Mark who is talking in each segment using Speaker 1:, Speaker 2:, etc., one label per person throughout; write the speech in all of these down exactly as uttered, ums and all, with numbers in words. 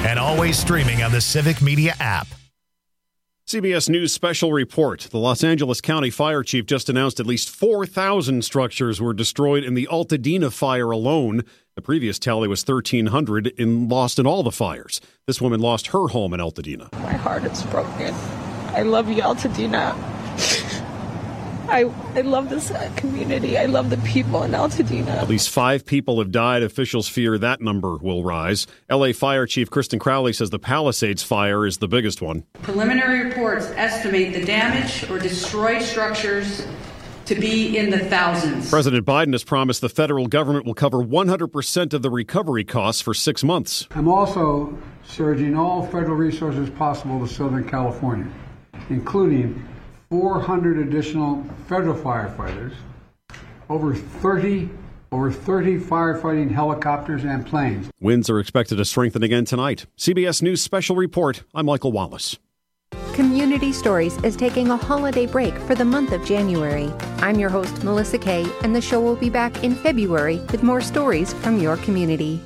Speaker 1: and always streaming on the Civic Media app.
Speaker 2: C B S News special report. The Los Angeles County Fire Chief just announced at least four thousand structures were destroyed in the Altadena fire alone. The previous tally was thirteen hundred in, lost in all the fires. This woman lost her home in Altadena.
Speaker 3: My heart is broken. I love you, Altadena. I, I love this community. I love the people in Altadena.
Speaker 2: At least five people have died. Officials fear that number will rise. L A Fire Chief Kristen Crowley says the Palisades fire is the biggest one.
Speaker 4: Preliminary reports estimate the damage or destroyed structures to be in the thousands.
Speaker 2: President Biden has promised the federal government will cover one hundred percent of the recovery costs for six months.
Speaker 5: I'm also surging all federal resources possible to Southern California, including four hundred additional federal firefighters, over thirty over thirty firefighting helicopters and planes.
Speaker 2: Winds are expected to strengthen again tonight. C B S News Special Report. I'm Michael Wallace.
Speaker 6: Community Stories is taking a holiday break for the month of January. I'm your host, Melissa Kay, and the show will be back in February with more stories from your community.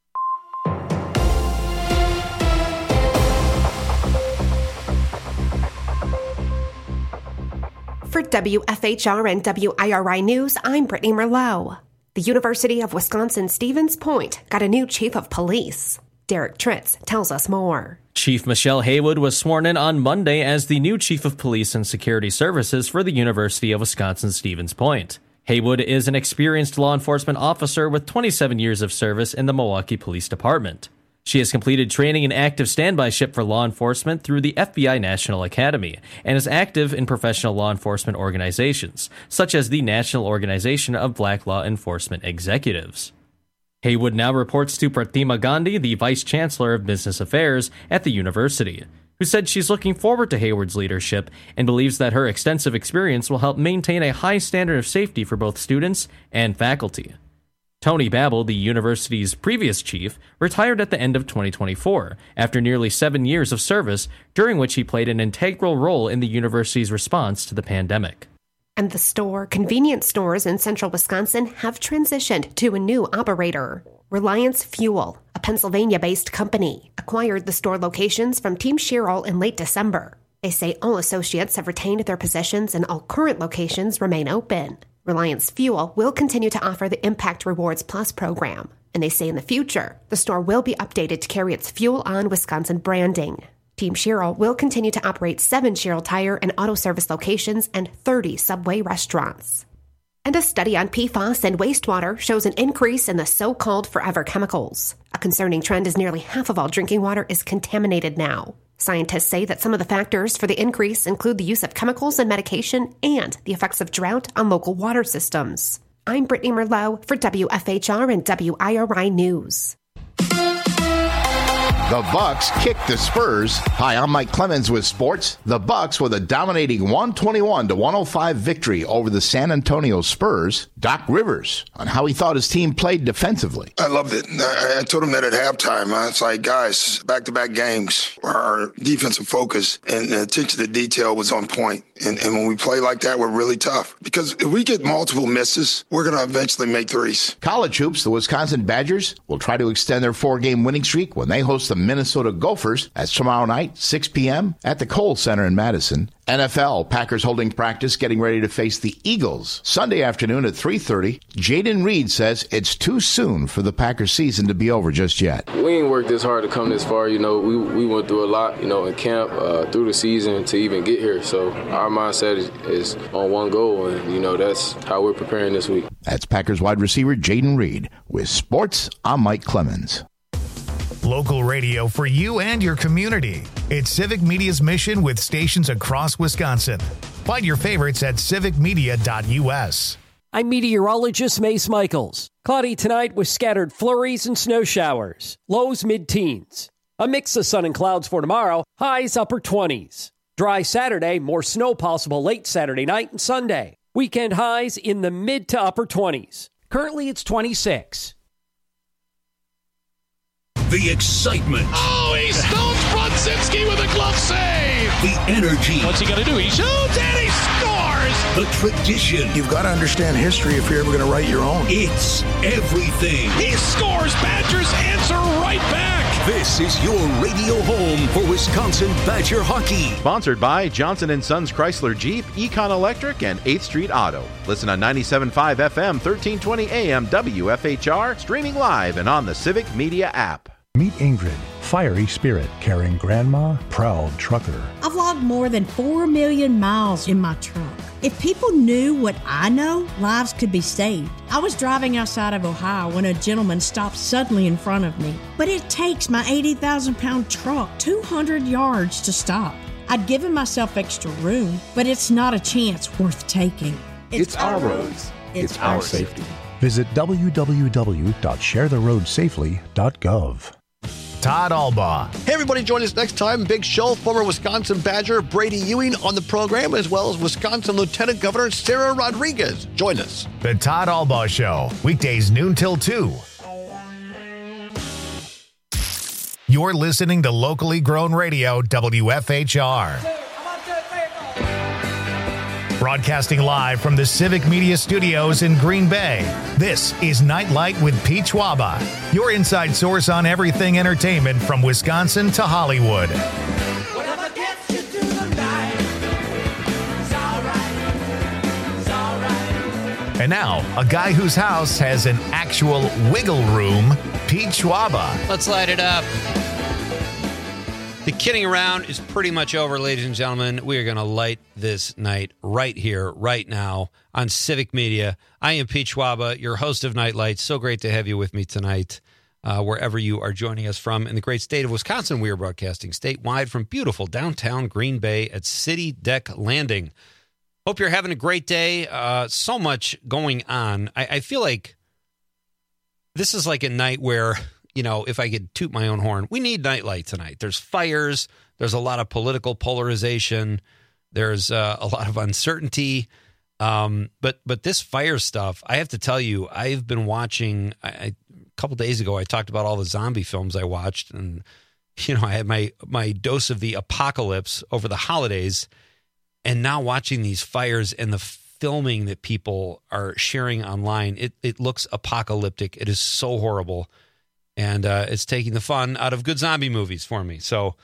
Speaker 7: For W F H R and W I R I News, I'm Brittany Merlot. The University of Wisconsin-Stevens Point got a new chief of police. Derek Tritz tells us more.
Speaker 8: Chief Michelle Haywood was sworn in on Monday as the new chief of police and security services for the University of Wisconsin-Stevens Point. Haywood is an experienced law enforcement officer with twenty-seven years of service in the Milwaukee Police Department. She has completed training in active standbyship for law enforcement through the F B I National Academy and is active in professional law enforcement organizations, such as the National Organization of Black Law Enforcement Executives. Haywood now reports to Pratima Gandhi, the Vice Chancellor of Business Affairs at the university, who said she's looking forward to Haywood's leadership and believes that her extensive experience will help maintain a high standard of safety for both students and faculty. Tony Babel, the university's previous chief, retired at the end of twenty twenty-four after nearly seven years of service, during which he played an integral role in the university's response to the pandemic.
Speaker 7: And the store, convenience stores in central Wisconsin have transitioned to a new operator. Reliance Fuel, a Pennsylvania-based company, acquired the store locations from Team Sherrill in late December. They say all associates have retained their positions and all current locations remain open. Reliance Fuel will continue to offer the Impact Rewards Plus program, and they say in the future, the store will be updated to carry its Fuel on Wisconsin branding. Team Sherrill will continue to operate seven Sherrill Tire and Auto Service locations and thirty Subway restaurants. And a study on P FAS and wastewater shows an increase in the so-called forever chemicals. A concerning trend is nearly half of all drinking water is contaminated now. Scientists say that some of the factors for the increase include the use of chemicals and medication and the effects of drought on local water systems. I'm Brittany Merlot for W F H R and W I R I News.
Speaker 9: The Bucks kick the Spurs. Hi, I'm Mike Clemens with sports. The Bucks with a dominating one twenty-one to one oh five victory over the San Antonio Spurs. Doc Rivers on how he thought his team played defensively.
Speaker 10: I loved it. I, I told him that at halftime. Huh? It's like, guys, back-to-back games, our defensive focus and attention to detail was on point. And, and when we play like that, we're really tough. Because if we get multiple misses, we're going to eventually make threes.
Speaker 9: College hoops, the Wisconsin Badgers will try to extend their four-game winning streak when they host the Minnesota Gophers. That's tomorrow night, six p.m. at the Kohl Center in Madison. N F L, Packers holding practice, getting ready to face the Eagles. Sunday afternoon at three thirty, Jaden Reed says it's too soon for the Packers season to be over just yet.
Speaker 11: We ain't worked this hard to come this far. You know, we we went through a lot, you know, in camp, uh, through the season to even get here. So our mindset is, is on one goal, and, you know, that's how we're preparing this week.
Speaker 9: That's Packers wide receiver Jaden Reed. With sports, I'm Mike Clemens.
Speaker 1: Local radio for you and your community. It's Civic Media's mission with stations across Wisconsin. Find your favorites at civic media dot u s.
Speaker 12: I'm meteorologist Mace Michaels. Cloudy tonight with scattered flurries and snow showers. Lows mid-teens. A mix of sun and clouds for tomorrow. Highs upper twenties. Dry Saturday, more snow possible late Saturday night and Sunday. Weekend highs in the mid to upper twenties. Currently it's twenty-six.
Speaker 13: The excitement.
Speaker 14: Oh, he stones Brodzinski with a glove save.
Speaker 13: The energy.
Speaker 14: What's he going to do? He shoots and he scores.
Speaker 13: the tradition.
Speaker 14: You've got to understand history if you're ever going to write your own.
Speaker 13: It's everything.
Speaker 15: He scores. Badgers answer right back.
Speaker 13: This is your radio home for Wisconsin Badger hockey.
Speaker 16: Sponsored by Johnson and Sons Chrysler Jeep, Econ Electric, and eighth Street Auto. Listen on ninety-seven point five F M, thirteen twenty A M W F H R, streaming live and on the Civic Media app.
Speaker 17: Meet Ingrid, fiery spirit, caring grandma, proud trucker.
Speaker 18: I've logged more than four million miles in my truck. If people knew what I know, lives could be saved. I was driving outside of Ohio when a gentleman stopped suddenly in front of me. But it takes my eighty thousand pound truck two hundred yards to stop. I'd given myself extra room, but it's not a chance worth taking.
Speaker 14: It's, it's our roads. It's, it's our, our safety.
Speaker 17: safety. Visit w w w dot share the road safely dot gov.
Speaker 1: Todd Albaugh.
Speaker 19: Hey, everybody, join us next time. Big show. Former Wisconsin Badger Brady Ewing on the program, as well as Wisconsin Lieutenant Governor Sarah Rodriguez. Join us.
Speaker 1: The Todd Albaugh Show, weekdays noon till two. You're listening to locally grown radio, W F H R. Broadcasting live from the Civic Media Studios in Green Bay, this is Nightlight with Pete Schwaba, your inside source on everything entertainment from Wisconsin to Hollywood.
Speaker 20: Whatever gets you through the night, it's all right, it's all right.
Speaker 1: And now, a guy whose house has an actual wiggle room, Pete Schwaba.
Speaker 21: Let's light it up. The kidding around is pretty much over, ladies and gentlemen. We are going to light this night right here, right now, on Civic Media. I am Pete Schwaba, your host of Nightlight. So great to have you with me tonight, uh, wherever you are joining us from in the great state of Wisconsin. We are broadcasting statewide from beautiful downtown Green Bay at City Deck Landing. Hope you're having a great day. Uh, so much going on. I, I feel like this is like a night where, you know, if I could toot my own horn, we need Nightlight tonight. There's fires. There's a lot of political polarization. There's uh, a lot of uncertainty. Um, but but this fire stuff, I have to tell you, I've been watching. I, I, a couple days ago, I talked about all the zombie films I watched. And, you know, I had my, my dose of the apocalypse over the holidays. And now watching these fires and the filming that people are sharing online, it, it looks apocalyptic. It is so horrible. And uh, it's taking the fun out of good zombie movies for me. So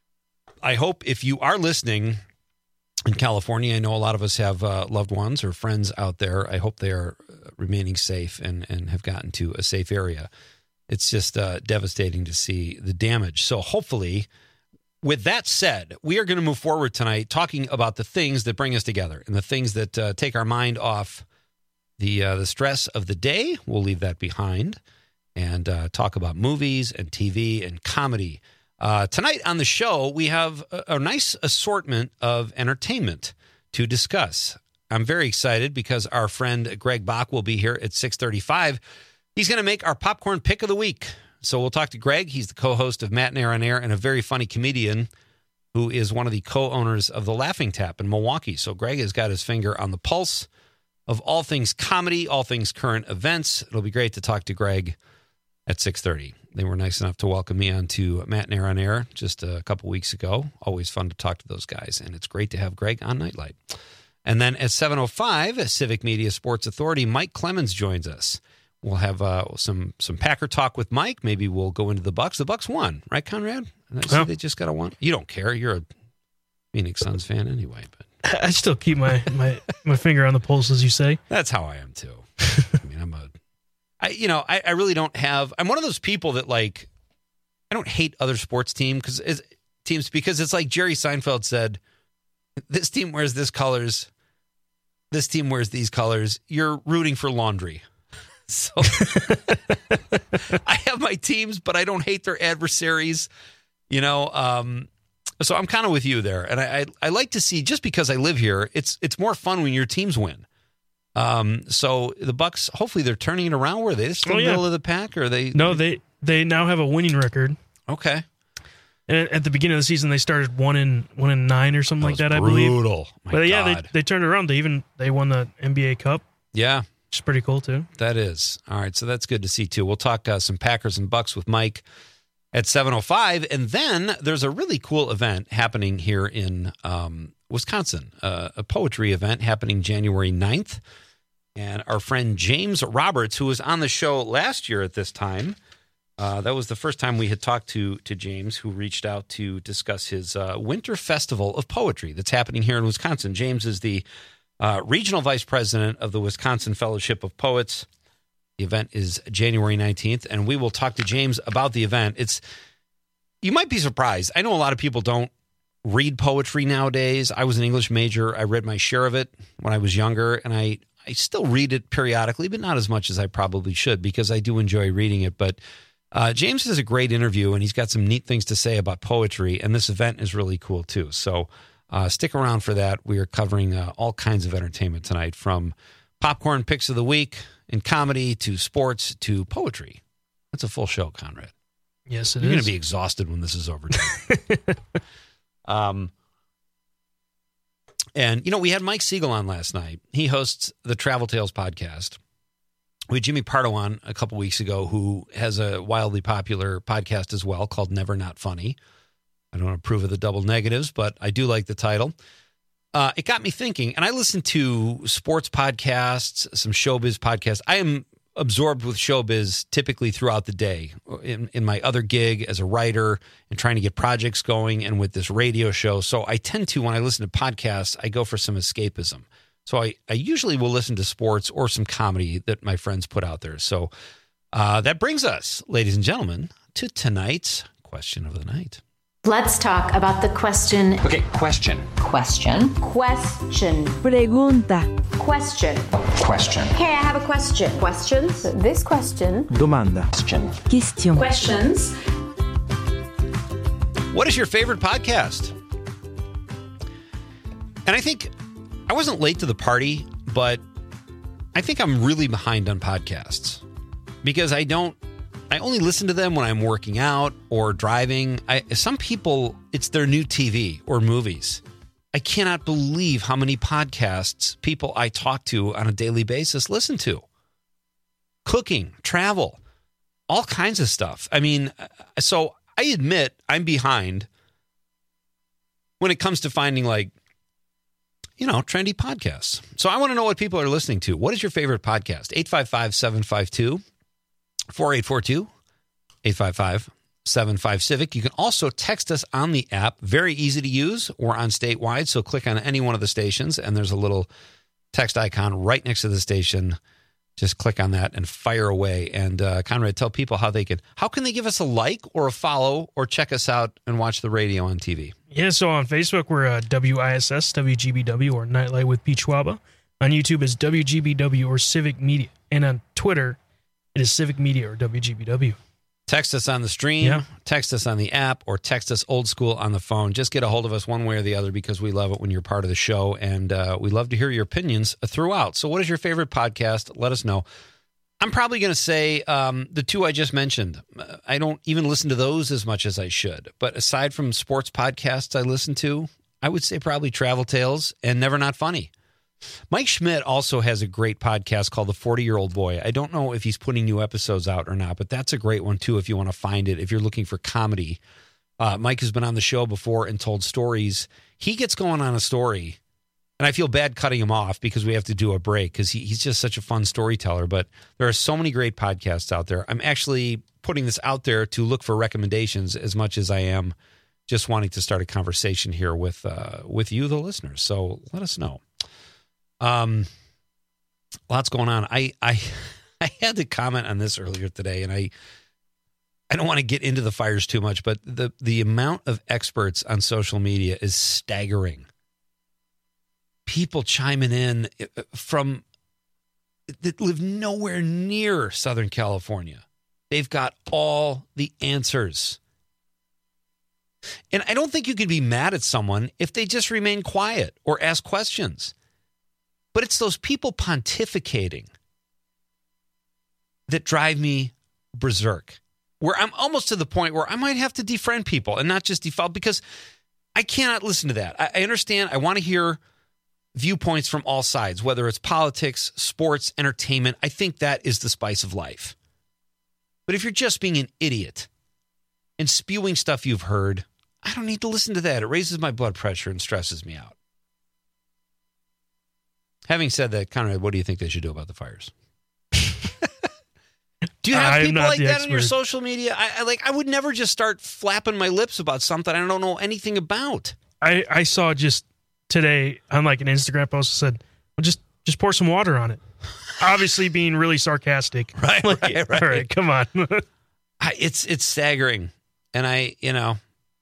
Speaker 21: I hope if you are listening in California, I know a lot of us have uh, loved ones or friends out there. I hope they are remaining safe and, and have gotten to a safe area. It's just uh, devastating to see the damage. So hopefully, with that said, we are going to move forward tonight talking about the things that bring us together and the things that uh, take our mind off the uh, the stress of the day. We'll leave that behind. And uh, talk about movies and T V and comedy. Uh, tonight on the show, we have a, a nice assortment of entertainment to discuss. I'm very excited because our friend Greg Bach will be here at six thirty-five. He's going to make our popcorn pick of the week. So we'll talk to Greg. He's the co-host of Matt and Air on Air and a very funny comedian who is one of the co-owners of the Laughing Tap in Milwaukee. So Greg has got his finger on the pulse of all things comedy, all things current events. It'll be great to talk to Greg at six thirty. They were nice enough to welcome me on to Matt and Air on Air just a couple weeks ago. Always fun to talk to those guys, and it's great to have Greg on Nightlight. And then at seven oh five, Civic Media Sports Authority, Mike Clemens joins us. We'll have uh, some some Packer talk with Mike. Maybe we'll go into the Bucks. The Bucks won, right, Conrad? I see oh. They just got a one. You don't care. You're a Phoenix Suns fan anyway. But
Speaker 22: I still keep my, my, my finger on the pulse, as you say.
Speaker 21: That's how I am, too. I mean, I'm a I, you know, I, I really don't have. I'm one of those people that like. I don't hate other sports team because teams because it's like Jerry Seinfeld said, "This team wears this colors, this team wears these colors." You're rooting for laundry, so I have my teams, but I don't hate their adversaries. You know, um, so I'm kind of with you there, and I, I I like to see just because I live here. It's it's more fun when your teams win. Um, so the Bucks, hopefully they're turning it around. Were they still oh, yeah. middle of the pack or are they?
Speaker 22: No, they, they now have a winning record.
Speaker 21: Okay.
Speaker 22: And at the beginning of the season, they started one in one in nine or something that like that,
Speaker 21: brutal.
Speaker 22: I believe.
Speaker 21: Brutal.
Speaker 22: But God. yeah, they, they turned it around. They even, they won the N B A Cup.
Speaker 21: Yeah.
Speaker 22: Which is pretty cool too.
Speaker 21: That is. All right. So that's good to see too. We'll talk uh, some Packers and Bucks with Mike at seven oh five. And then there's a really cool event happening here in, um, Wisconsin, uh, a poetry event happening January ninth. And our friend James Roberts, who was on the show last year at this time, uh, that was the first time we had talked to to James, who reached out to discuss his uh, Winter Festival of Poetry that's happening here in Wisconsin. James is the uh, regional vice president of the Wisconsin Fellowship of Poets. The event is January nineteenth, and we will talk to James about the event. It's you might be surprised. I know a lot of people don't read poetry nowadays. I was an English major. I read my share of it when I was younger, and I I still read it periodically, but not as much as I probably should because I do enjoy reading it. But uh, James has a great interview, and he's got some neat things to say about poetry, and this event is really cool too. So uh, stick around for that. We are covering uh, all kinds of entertainment tonight, from popcorn picks of the week and comedy to sports to poetry. That's a full show, Conrad.
Speaker 22: Yes, it
Speaker 21: You're
Speaker 22: is.
Speaker 21: going to be exhausted when this is over. um. And, you know, we had Mike Siegel on last night. He hosts the Travel Tales podcast. We had Jimmy Pardo on a couple weeks ago, who has a wildly popular podcast as well called Never Not Funny. I don't approve of the double negatives, but I do like the title. Uh, it got me thinking, and I listen to sports podcasts, some showbiz podcasts. I am absorbed with showbiz typically throughout the day in, in my other gig as a writer and trying to get projects going and with this radio show. So I tend to, when I listen to podcasts, I go for some escapism. So I, I usually will listen to sports or some comedy that my friends put out there. So uh, that brings us, ladies and gentlemen, to tonight's question of the night.
Speaker 3: Let's talk about the question.
Speaker 4: Okay, question.
Speaker 3: Question. Question.
Speaker 23: Pregunta.
Speaker 3: Question.
Speaker 4: Question.
Speaker 3: Hey, I have a question. Questions? This question.
Speaker 4: Domanda. Question.
Speaker 23: Question.
Speaker 3: Questions.
Speaker 21: What is your favorite podcast? And I think I wasn't late to the party, but I think I'm really behind on podcasts because I don't, I only listen to them when I'm working out or driving. I, some people, it's their new T V or movies. I cannot believe how many podcasts people I talk to on a daily basis listen to. Cooking, travel, all kinds of stuff. I mean, so I admit I'm behind when it comes to finding, like, you know, trendy podcasts. So I want to know what people are listening to. What is your favorite podcast? eight five five, seven five two, four eight four two, eight five five, seven five Civic. You can also text us on the app. Very easy to use. We're on statewide, so click on any one of the stations, and there's a little text icon right next to the station. Just click on that and fire away. And uh, Conrad, tell people how they can, how can they give us a like or a follow or check us out and watch the radio on T V?
Speaker 22: Yeah, so on Facebook, we're uh, W I S S, W G B W, or Nightlight with Pete Schwaba. On YouTube is W G B W or Civic Media. And on Twitter, it is Civic Media or W G B W.
Speaker 21: Text us on the stream,
Speaker 22: yeah.
Speaker 21: Text us on the app, or text us old school on the phone. Just get a hold of us one way or the other because we love it when you're part of the show, and uh, we love to hear your opinions throughout. So what is your favorite podcast? Let us know. I'm probably going to say um, the two I just mentioned. I don't even listen to those as much as I should. But aside from sports podcasts I listen to, I would say probably Travel Tales and Never Not Funny. Mike Schmidt also has a great podcast called The forty-Year-Old Boy. I don't know if he's putting new episodes out or not, but that's a great one, too, if you want to find it, if you're looking for comedy. Uh, Mike has been on the show before and told stories. He gets going on a story, and I feel bad cutting him off because we have to do a break because he, he's just such a fun storyteller, but there are so many great podcasts out there. I'm actually putting this out there to look for recommendations as much as I am just wanting to start a conversation here with uh, with you, the listeners. So let us know. Um, lots going on. I, I, I had to comment on this earlier today, and I, I don't want to get into the fires too much, but the, the amount of experts on social media is staggering. People chiming in from that live nowhere near Southern California. They've got all the answers. And I don't think you could be mad at someone if they just remain quiet or ask questions. But it's those people pontificating that drive me berserk, where I'm almost to the point where I might have to defriend people and not just default, because I cannot listen to that. I, I understand. I want to hear viewpoints from all sides, whether it's politics, sports, entertainment. I think that is the spice of life. But if you're just being an idiot and spewing stuff you've heard, I don't need to listen to that. It raises my blood pressure and stresses me out. Having said that, Conrad, what do you think they should do about the fires? Do you have
Speaker 22: I'm
Speaker 21: people
Speaker 22: not
Speaker 21: like
Speaker 22: the
Speaker 21: that on your
Speaker 22: expert.
Speaker 21: social media? I, I like. I would never just start flapping my lips about something I don't know anything about.
Speaker 22: I, I saw just today on like an Instagram post that said, well, just just pour some water on it. Obviously being really sarcastic.
Speaker 21: Right,
Speaker 22: Like,
Speaker 21: right, right.
Speaker 22: All right, come on.
Speaker 21: I, it's it's staggering, and I you know,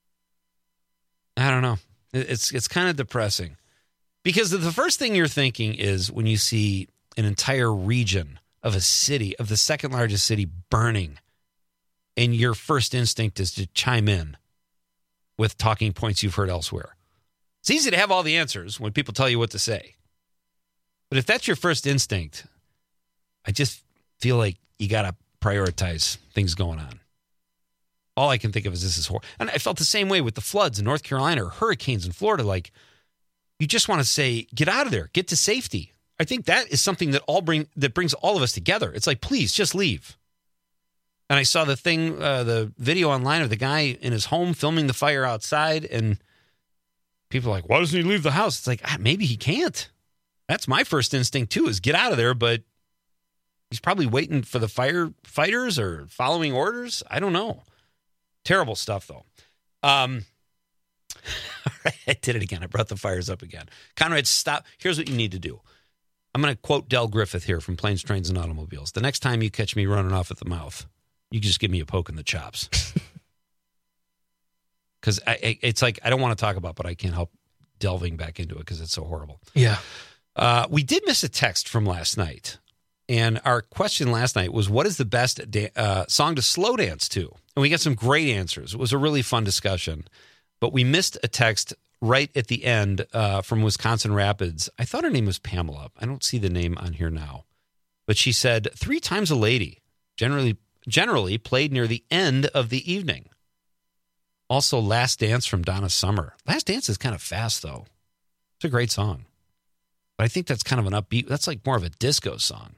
Speaker 21: I don't know. It- It's it's kind of depressing because the first thing you're thinking is when you see an entire region of a city, of the second largest city, burning, and your first instinct is to chime in with talking points you've heard elsewhere. It's easy to have all the answers when people tell you what to say, but if that's your first instinct, I just feel like you got to prioritize things going on. All I can think of is this is horrible. And I felt the same way with the floods in North Carolina or hurricanes in Florida. Like, you just want to say, get out of there, get to safety. I think that is something that all bring that brings all of us together. It's like, please, just leave. And I saw the thing, uh, the video online of the guy in his home filming the fire outside, and people are like, why doesn't he leave the house? It's like, ah, maybe he can't. That's my first instinct, too, is get out of there, but he's probably waiting for the firefighters or following orders. I don't know. Terrible stuff, though. Um, I did it again. I brought the fires up again. Conrad, stop. Here's what you need to do. I'm going to quote Del Griffith here from Planes, Trains, and Automobiles. The next time you catch me running off at the mouth, you just give me a poke in the chops. Because it's like, I don't want to talk about, but I can't help delving back into it because it's so horrible.
Speaker 22: Yeah.
Speaker 21: Uh, we did miss a text from last night. And our question last night was, what is the best da- uh, song to slow dance to? And we got some great answers. It was a really fun discussion. But we missed a text right at the end uh, from Wisconsin Rapids. I thought her name was Pamela. I don't see the name on here now. But she said, Three Times a Lady, generally generally played near the end of the evening. Also, Last Dance from Donna Summer. Last Dance is kind of fast, though. It's a great song. But I think that's kind of an upbeat, that's like more of a disco song.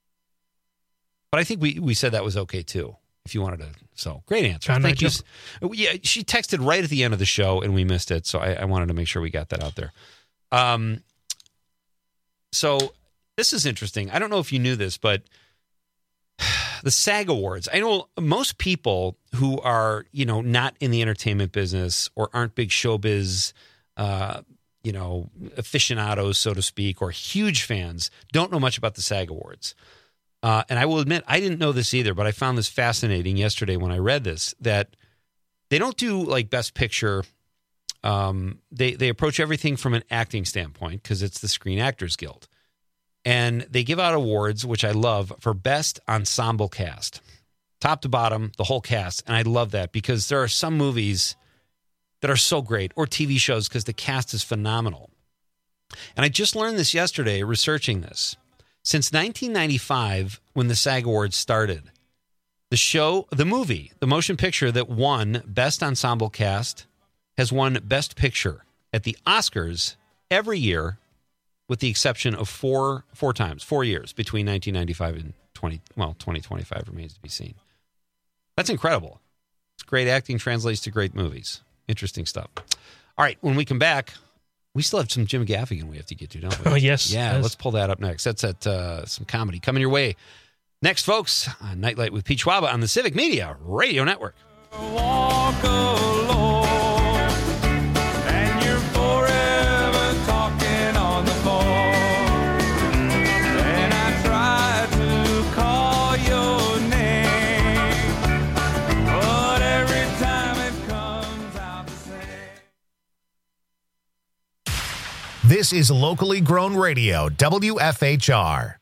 Speaker 21: But I think we, we said that was okay, too, if you wanted to. So, great answer.
Speaker 22: John
Speaker 21: Thank you.
Speaker 22: Nigel.
Speaker 21: Yeah, she texted right at the end of the show, and we missed it. So, I, I wanted to make sure we got that out there. Um. So, this is interesting. I don't know if you knew this, but the SAG Awards. I know most people who are, you know, not in the entertainment business or aren't big showbiz, uh, you know, aficionados, so to speak, or huge fans, don't know much about the SAG Awards. Uh, and I will admit, I didn't know this either, but I found this fascinating yesterday when I read this, that they don't do like Best Picture. Um, they, they approach everything from an acting standpoint because it's the Screen Actors Guild. And they give out awards, which I love, for Best Ensemble Cast. Top to bottom, the whole cast. And I love that because there are some movies that are so great, or T V shows, because the cast is phenomenal. And I just learned this yesterday researching this. Since nineteen ninety-five, when the SAG Awards started, the show, the movie, the motion picture that won Best Ensemble Cast has won Best Picture at the Oscars every year, with the exception of four four times, four years between nineteen ninety-five and twenty. Well, twenty twenty-five remains to be seen. That's incredible. It's great acting translates to great movies. Interesting stuff. All right, when we come back, we still have some Jim Gaffigan we have to get to, don't we?
Speaker 22: Oh, yes.
Speaker 21: Yeah,
Speaker 22: yes.
Speaker 21: let's pull that up next. That's at uh, some comedy coming your way next, folks. On Nightlight with Pete Schwaba on the Civic Media Radio Network.
Speaker 20: Walk alone, and you're forever talking on the phone. And I try to call your name, but every time it comes out the same.
Speaker 1: This is locally grown radio, W F H R.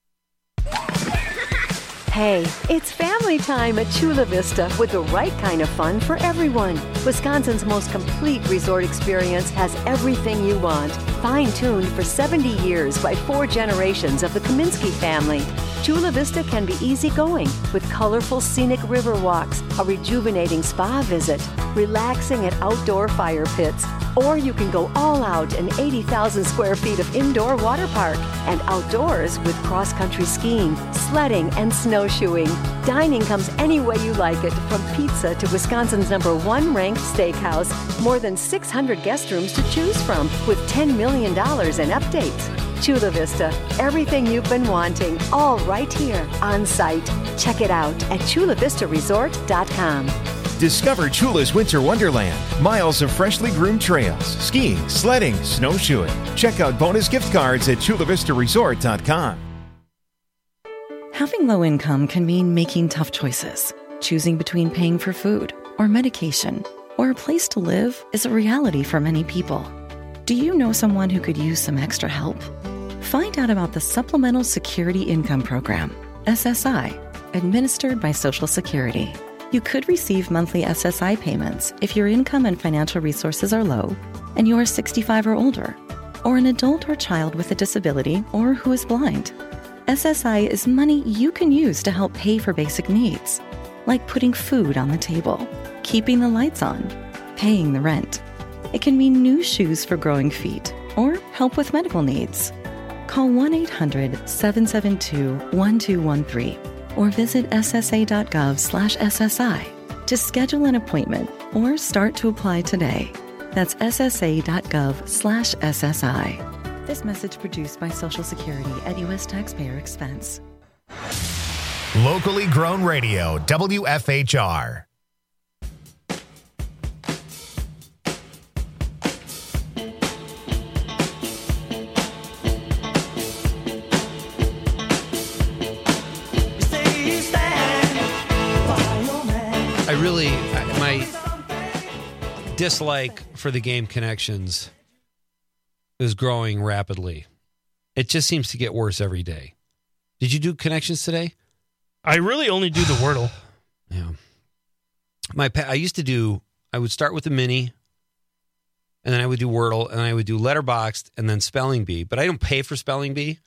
Speaker 2: Hey, it's family time at Chula Vista with the right kind of fun for everyone. Wisconsin's most complete resort experience has everything you want. Fine-tuned for seventy years by four generations of the Kaminsky family. Chula Vista can be easygoing with colorful scenic river walks, a rejuvenating spa visit, relaxing at outdoor fire pits, or you can go all out in eighty thousand square feet of indoor water park and outdoors with cross-country skiing, sledding, and snowshoeing. Dining comes any way you like it, from pizza to Wisconsin's number one ranked steakhouse. More than six hundred guest rooms to choose from with ten million dollars in updates. Chula Vista, everything you've been wanting, all right here on site. Check it out at chula vista resort dot com.
Speaker 5: Discover Chula's Winter Wonderland. Miles of freshly groomed trails, skiing, sledding, snowshoeing. Check out bonus gift cards at chula vista resort dot com.
Speaker 6: Having low income can mean making tough choices. Choosing between paying for food or medication or a place to live is a reality for many people. Do you know someone who could use some extra help? Find out about the Supplemental Security Income Program, S S I, administered by Social Security. You could receive monthly S S I payments if your income and financial resources are low and you are sixty-five or older, or an adult or child with a disability or who is blind. S S I is money you can use to help pay for basic needs, like putting food on the table, keeping the lights on, paying the rent. It can mean new shoes for growing feet or help with medical needs. Call one eight hundred seven seven two one two one three or visit S S A dot gov slash S S I to schedule an appointment or start to apply today. That's S S A dot gov slash S S I. This message produced by Social Security at U S taxpayer expense.
Speaker 1: Locally grown radio, W F H R.
Speaker 21: I really, my dislike for the game Connections is growing rapidly. It just seems to get worse every day. Did you do Connections today?
Speaker 22: I really only do the Wordle.
Speaker 21: Yeah. My pa- I used to do, I would start with the Mini, and then I would do Wordle, and I would do Letterboxd, and then Spelling Bee. But I don't pay for Spelling Bee.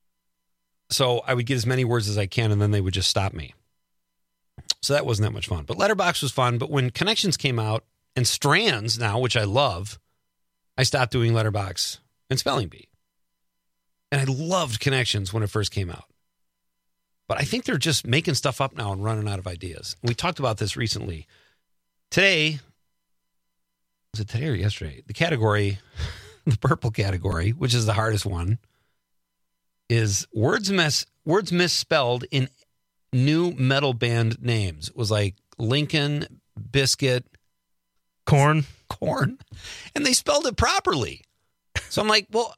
Speaker 21: So I would get as many words as I can, and then they would just stop me. So that wasn't that much fun. But Letterboxd was fun. But when Connections came out, and Strands now, which I love, I stopped doing Letterboxd and Spelling Bee. And I loved Connections when it first came out. But I think they're just making stuff up now and running out of ideas. We talked about this recently. Today, was it today or yesterday? The category, the purple category, which is the hardest one, is words mess words misspelled in new metal band names. It was like Lincoln, Biscuit,
Speaker 22: Corn.
Speaker 21: Corn. And they spelled it properly. So I'm like, well,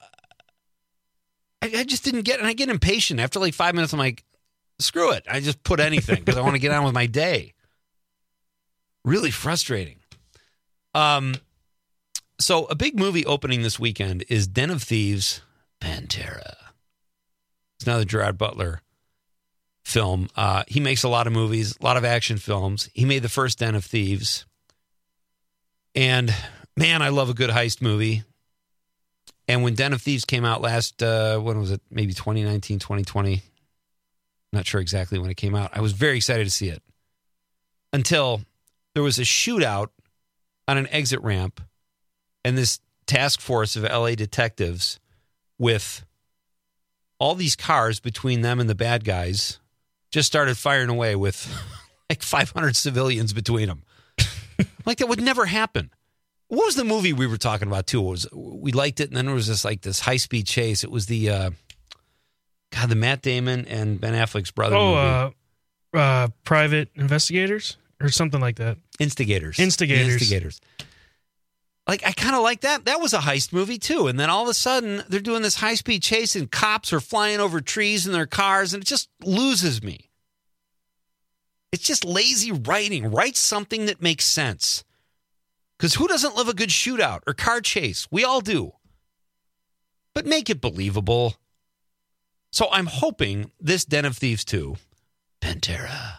Speaker 21: I, I just didn't get it. And I get impatient. After like five minutes, I'm like, screw it. I just put anything because I want to get on with my day. Really frustrating. Um, so a big movie opening this weekend is Den of Thieves, Pantera. It's another Gerard Butler film. Uh, he makes a lot of movies, a lot of action films. He made the first Den of Thieves. And man, I love a good heist movie. And when Den of Thieves came out last, uh, when was it? Maybe twenty nineteen, twenty twenty. Not sure exactly when it came out. I was very excited to see it. Until there was a shootout on an exit ramp, and this task force of L A detectives with all these cars between them and the bad guys just started firing away with like five hundred civilians between them. Like that would never happen. What was the movie we were talking about too? It was we liked it, and then there was this like this high speed chase. It was the uh, God, the Matt Damon and Ben Affleck's brother.
Speaker 22: Oh,
Speaker 21: movie.
Speaker 22: Uh, uh, Private Investigators or something like that.
Speaker 21: Instigators.
Speaker 22: Instigators.
Speaker 21: The Instigators. Like I kind of like that. That was a heist movie too. And then all of a sudden they're doing this high speed chase, and cops are flying over trees in their cars, and it just loses me. It's just lazy writing. Write something that makes sense. Because who doesn't love a good shootout or car chase? We all do. But make it believable. So I'm hoping this Den of Thieves two, Pantera,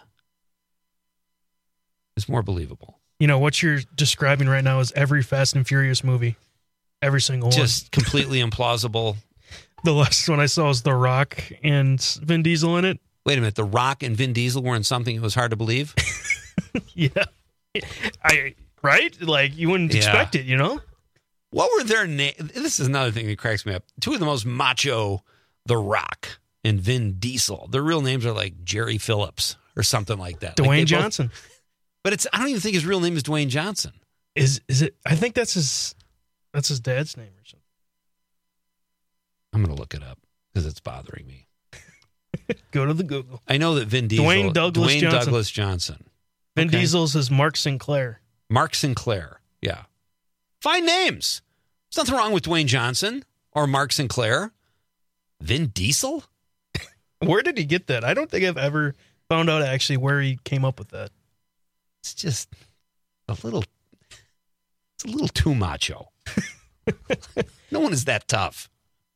Speaker 21: is more believable.
Speaker 22: You know, what you're describing right now is every Fast and Furious movie. Every single one.
Speaker 21: Just completely implausible.
Speaker 22: The last one I saw was The Rock and Vin Diesel in it.
Speaker 21: Wait a minute. The Rock and Vin Diesel were in something that was hard to believe?
Speaker 22: Yeah. I Right? Like, you wouldn't
Speaker 21: Yeah.
Speaker 22: expect it, you know?
Speaker 21: What were their names? This is another thing that cracks me up. Two of the most macho, The Rock and Vin Diesel. Their real names are like Jerry Phillips or something like that.
Speaker 22: Dwayne
Speaker 21: like both,
Speaker 22: Johnson.
Speaker 21: but it's I don't even think his real name is Dwayne Johnson.
Speaker 22: Is is it? I think that's his that's his dad's name or something.
Speaker 21: I'm going to look it up because it's bothering me.
Speaker 22: Go to the Google.
Speaker 21: I know that Vin Diesel.
Speaker 22: Dwayne Douglas
Speaker 21: Dwayne
Speaker 22: Johnson.
Speaker 21: Douglas Johnson.
Speaker 22: Vin
Speaker 21: Okay.
Speaker 22: Diesel's is Mark Sinclair.
Speaker 21: Mark Sinclair. Yeah. Fine names. There's nothing wrong with Dwayne Johnson or Mark Sinclair. Vin Diesel?
Speaker 22: Where did he get that? I don't think I've ever found out actually where he came up with that.
Speaker 21: It's just a little, it's a little too macho. No one is that tough.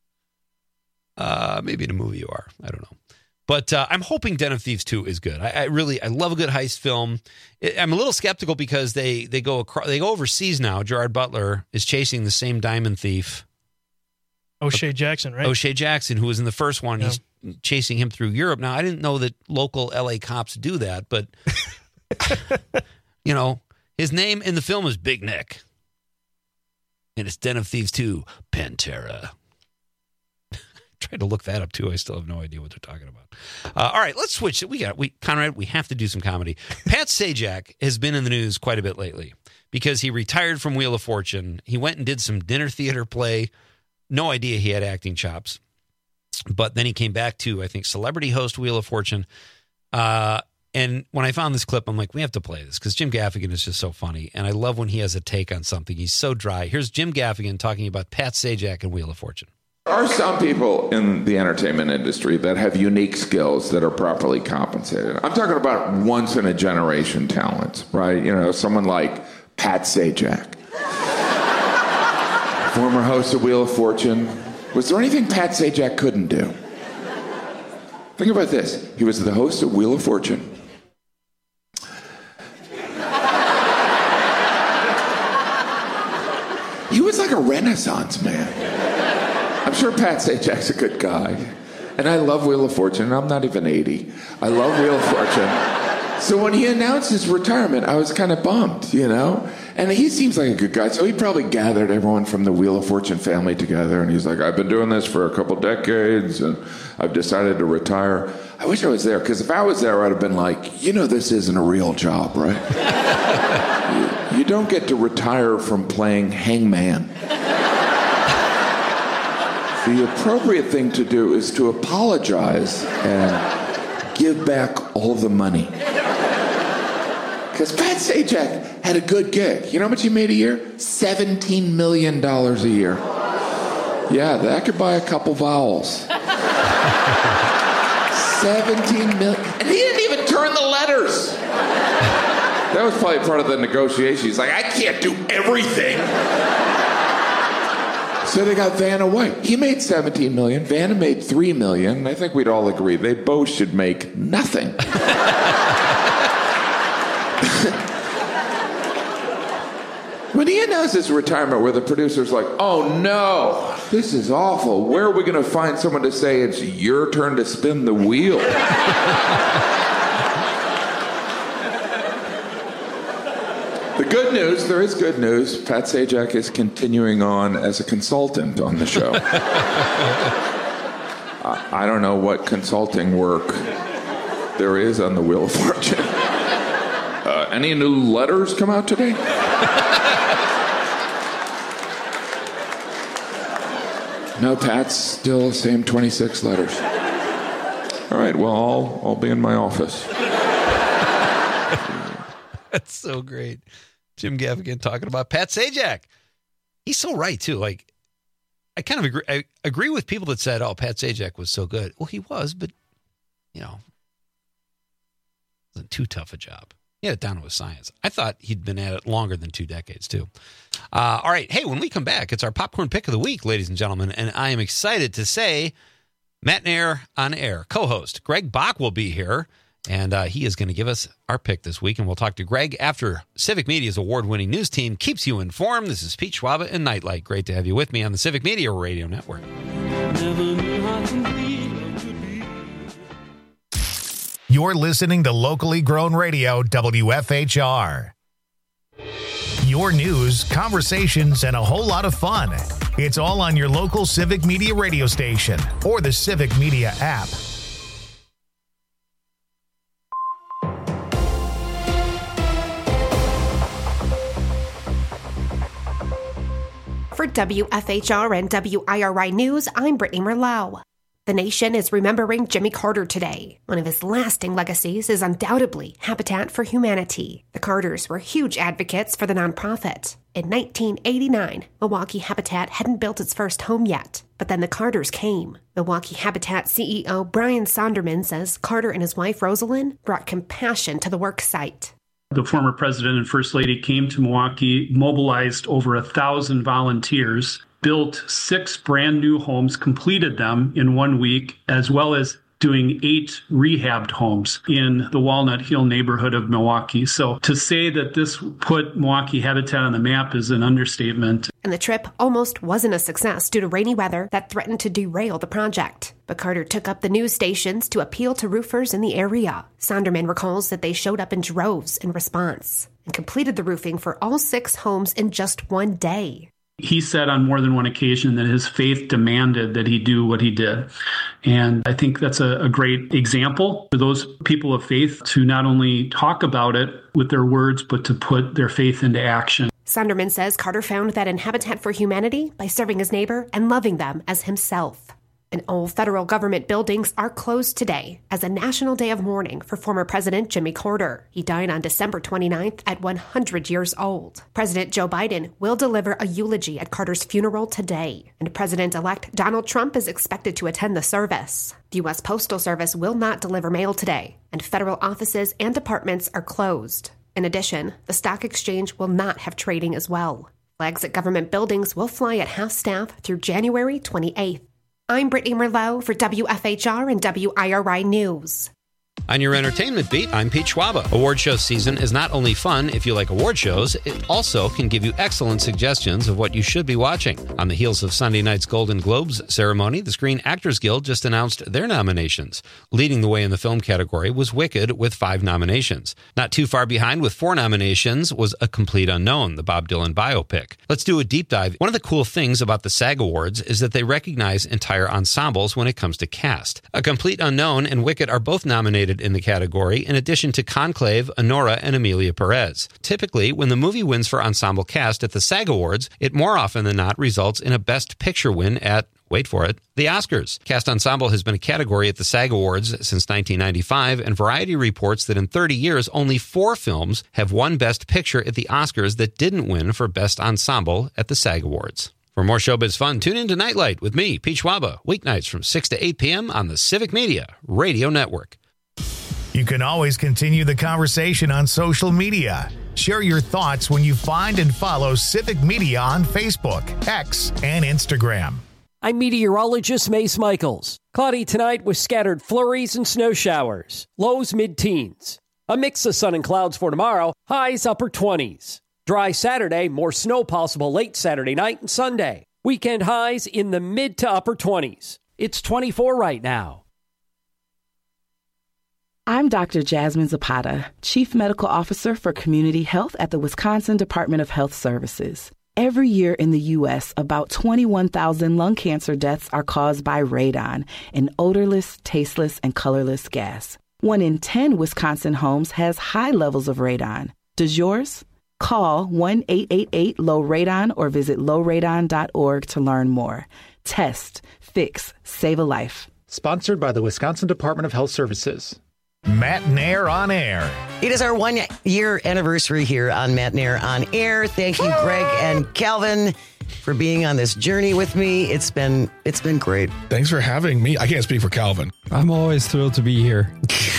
Speaker 21: Uh, maybe in a movie you are. I don't know. But uh, I'm hoping Den of Thieves two is good. I, I really, I love a good heist film. I, I'm a little skeptical because they they go across, they go overseas now. Gerard Butler is chasing the same diamond thief,
Speaker 22: O'Shea Jackson, right?
Speaker 21: O'Shea Jackson, who was in the first one.
Speaker 22: Yeah.
Speaker 21: He's chasing him through Europe. Now, I didn't know that local L A cops do that, but you know, his name in the film is Big Nick, and it's Den of Thieves two, Pantera. Tried to look that up too. I still have no idea what they're talking about. Uh, all right, let's switch. We got we Conrad. We have to do some comedy. Pat Sajak has been in the news quite a bit lately because he retired from Wheel of Fortune. He went and did some dinner theater play. No idea he had acting chops, but then he came back to I think celebrity host Wheel of Fortune. Uh, and when I found this clip, I'm like, we have to play this because Jim Gaffigan is just so funny, and I love when he has a take on something. He's so dry. Here's Jim Gaffigan talking about Pat Sajak and Wheel of Fortune.
Speaker 7: There are some people in the entertainment industry that have unique skills that are properly compensated. I'm talking about once-in-a-generation talents, right? You know, someone like Pat Sajak, former host of Wheel of Fortune. Was there anything Pat Sajak couldn't do? Think about this. He was the host of Wheel of Fortune. He was like a Renaissance man. I'm sure Pat Sajak's a good guy. And I love Wheel of Fortune, and I'm not even eighty. I love Wheel of Fortune. So when he announced his retirement, I was kind of bummed, you know? And he seems like a good guy, so he probably gathered everyone from the Wheel of Fortune family together, and he's like, I've been doing this for a couple decades, and I've decided to retire. I wish I was there, because if I was there, I'd have been like, you know this isn't a real job, right? you, you don't get to retire from playing hangman. The appropriate thing to do is to apologize and give back all the money. Because Pat Sajak had a good gig. You know how much he made a year? seventeen million dollars a year. Yeah, that could buy a couple vowels. seventeen million dollars. And he didn't even turn the letters. That was probably part of the negotiation. He's like, I can't do everything. So they got Vanna White. He made seventeen million dollars. Vanna made three million dollars. I think we'd all agree they both should make nothing. When he announced his retirement, where the producer's like, oh no, this is awful. Where are we going to find someone to say it's your turn to spin the wheel? The good news, there is good news. Pat Sajak is continuing on as a consultant on the show. I, I don't know what consulting work there is on the Wheel of Fortune. Uh, any new letters come out today? No, Pat's still the same twenty-six letters. All right, well, I'll, I'll be in my office.
Speaker 21: That's so great. Jim Gaffigan talking about Pat Sajak. He's so right, too. Like, I kind of agree, I agree with people that said, oh, Pat Sajak was so good. Well, he was, but, you know, it wasn't too tough a job. He had it down to a science. I thought he'd been at it longer than two decades, too. Uh, all right. Hey, when we come back, it's our popcorn pick of the week, ladies and gentlemen. And I am excited to say Matt Nair on air. Co-host Greg Bach will be here. And uh, he is going to give us our pick this week. And we'll talk to Greg after Civic Media's award-winning news team keeps you informed. This is Pete Schwaba and Nightlight. Great to have you with me on the Civic Media Radio Network.
Speaker 1: You're listening to locally grown radio, W F H R. Your news, conversations, and a whole lot of fun. It's all on your local Civic Media radio station or the Civic Media app.
Speaker 8: For W F H R and W I R I News, I'm Brittany Merlot. The nation is remembering Jimmy Carter today. One of his lasting legacies is undoubtedly Habitat for Humanity. The Carters were huge advocates for the nonprofit. In nineteen eighty-nine, Milwaukee Habitat hadn't built its first home yet, but then the Carters came. Milwaukee Habitat C E O Brian Sonderman says Carter and his wife Rosalind brought compassion to the work site.
Speaker 10: The former president and first lady came to Milwaukee, mobilized over a thousand volunteers, built six brand new homes, completed them in one week, as well as doing eight rehabbed homes in the Walnut Hill neighborhood of Milwaukee. So to say that this put Milwaukee Habitat on the map is an understatement.
Speaker 8: And the trip almost wasn't a success due to rainy weather that threatened to derail the project. But Carter took up the news stations to appeal to roofers in the area. Sonderman recalls that they showed up in droves in response and completed the roofing for all six homes in just one day.
Speaker 10: He said on more than one occasion that his faith demanded that he do what he did. And I think that's a, a great example for those people of faith to not only talk about it with their words, but to put their faith into action.
Speaker 8: Sonderman says Carter found that in Habitat for Humanity by serving his neighbor and loving them as himself. And all federal government buildings are closed today as a national day of mourning for former President Jimmy Carter. He died on December twenty-ninth at one hundred years old. President Joe Biden will deliver a eulogy at Carter's funeral today, and President-elect Donald Trump is expected to attend the service. The U S Postal Service will not deliver mail today, and federal offices and departments are closed. In addition, the stock exchange will not have trading as well. Flags at government buildings will fly at half-staff through January twenty-eighth. I'm Brittany Merlot for W F H R and W I R I News.
Speaker 21: On your entertainment beat, I'm Pete Schwaba. Award show season is not only fun if you like award shows, it also can give you excellent suggestions of what you should be watching. On the heels of Sunday night's Golden Globes ceremony, the Screen Actors Guild just announced their nominations. Leading the way in the film category was Wicked with five nominations. Not too far behind with four nominations was A Complete Unknown, the Bob Dylan biopic. Let's do a deep dive. One of the cool things about the SAG Awards is that they recognize entire ensembles when it comes to cast. A Complete Unknown and Wicked are both nominated in the category, in addition to Conclave, Honora, and Emilia Perez. Typically, when the movie wins for ensemble cast at the SAG Awards, it more often than not results in a Best Picture win at, wait for it, the Oscars. Cast Ensemble has been a category at the SAG Awards since nineteen ninety-five, and Variety reports that in thirty years, only four films have won Best Picture at the Oscars that didn't win for Best Ensemble at the SAG Awards. For more showbiz fun, tune in to Nightlight with me, Pete Schwaba, weeknights from six to eight p.m. on the Civic Media Radio Network.
Speaker 1: You can always continue the conversation on social media. Share your thoughts when you find and follow Civic Media on Facebook, X, and Instagram.
Speaker 12: I'm meteorologist Mace Michaels. Cloudy tonight with scattered flurries and snow showers. Lows mid-teens. A mix of sun and clouds for tomorrow. Highs upper twenties. Dry Saturday, more snow possible late Saturday night and Sunday. Weekend highs in the mid to upper twenties. It's twenty-four right now.
Speaker 23: I'm Doctor Jasmine Zapata, Chief Medical Officer for Community Health at the Wisconsin Department of Health Services. Every year in the U S, about twenty-one thousand lung cancer deaths are caused by radon, an odorless, tasteless, and colorless gas. One in ten Wisconsin homes has high levels of radon. Does yours? Call one eight eight eight low radon or visit low radon dot org to learn more. Test, fix, save a life.
Speaker 24: Sponsored by the Wisconsin Department of Health Services.
Speaker 1: Matt and Air on Air.
Speaker 25: It is our one-year anniversary here on Matt and Air on Air. Thank you, Greg and Calvin, for being on this journey with me. It's been it's been great.
Speaker 14: Thanks for having me. I can't speak for Calvin.
Speaker 26: I'm always thrilled to be here.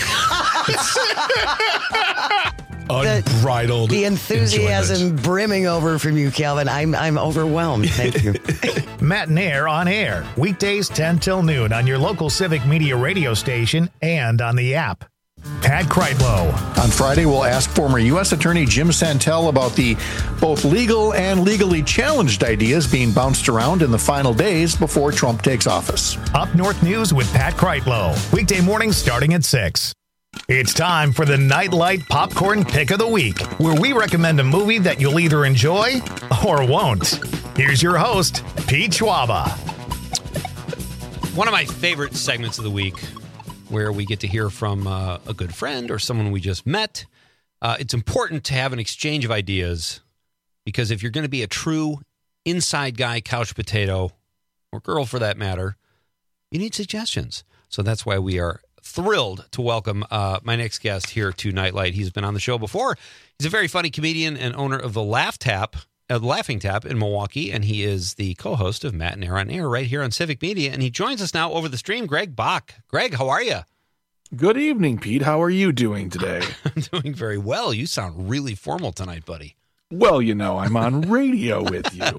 Speaker 14: Unbridled
Speaker 25: The, the enthusiasm
Speaker 14: enjoyment.
Speaker 25: brimming over from you, Calvin. I'm I'm overwhelmed. Thank you.
Speaker 1: Matt and Air on Air. Weekdays ten till noon on your local Civic Media radio station and on the app. Pat Kreitlow.
Speaker 27: On Friday, we'll ask former U S Attorney Jim Santel about the both legal and legally challenged ideas being bounced around in the final days before Trump takes office.
Speaker 1: Up North News with Pat Kreitlow. Weekday mornings starting at six. It's time for the Nightlight Popcorn Pick of the Week, where we recommend a movie that you'll either enjoy or won't. Here's your host, Pete Schwaba.
Speaker 21: One of my favorite segments of the week, where we get to hear from uh, a good friend or someone we just met. Uh, it's important to have an exchange of ideas, because if you're going to be a true inside guy, couch potato, or girl for that matter, you need suggestions. So that's why we are thrilled to welcome uh, my next guest here to Nightlight. He's been on the show before. He's a very funny comedian and owner of the Laugh Tap, uh, the Laughing Tap in Milwaukee, and he is the co-host of Matt and Air on Air right here on Civic Media. And he joins us now over the stream, Greg Bach. Greg, how are you?
Speaker 9: Good evening, Pete. How are you doing today?
Speaker 21: I'm doing very well. You sound really formal tonight, buddy.
Speaker 9: Well, you know, I'm on radio with you.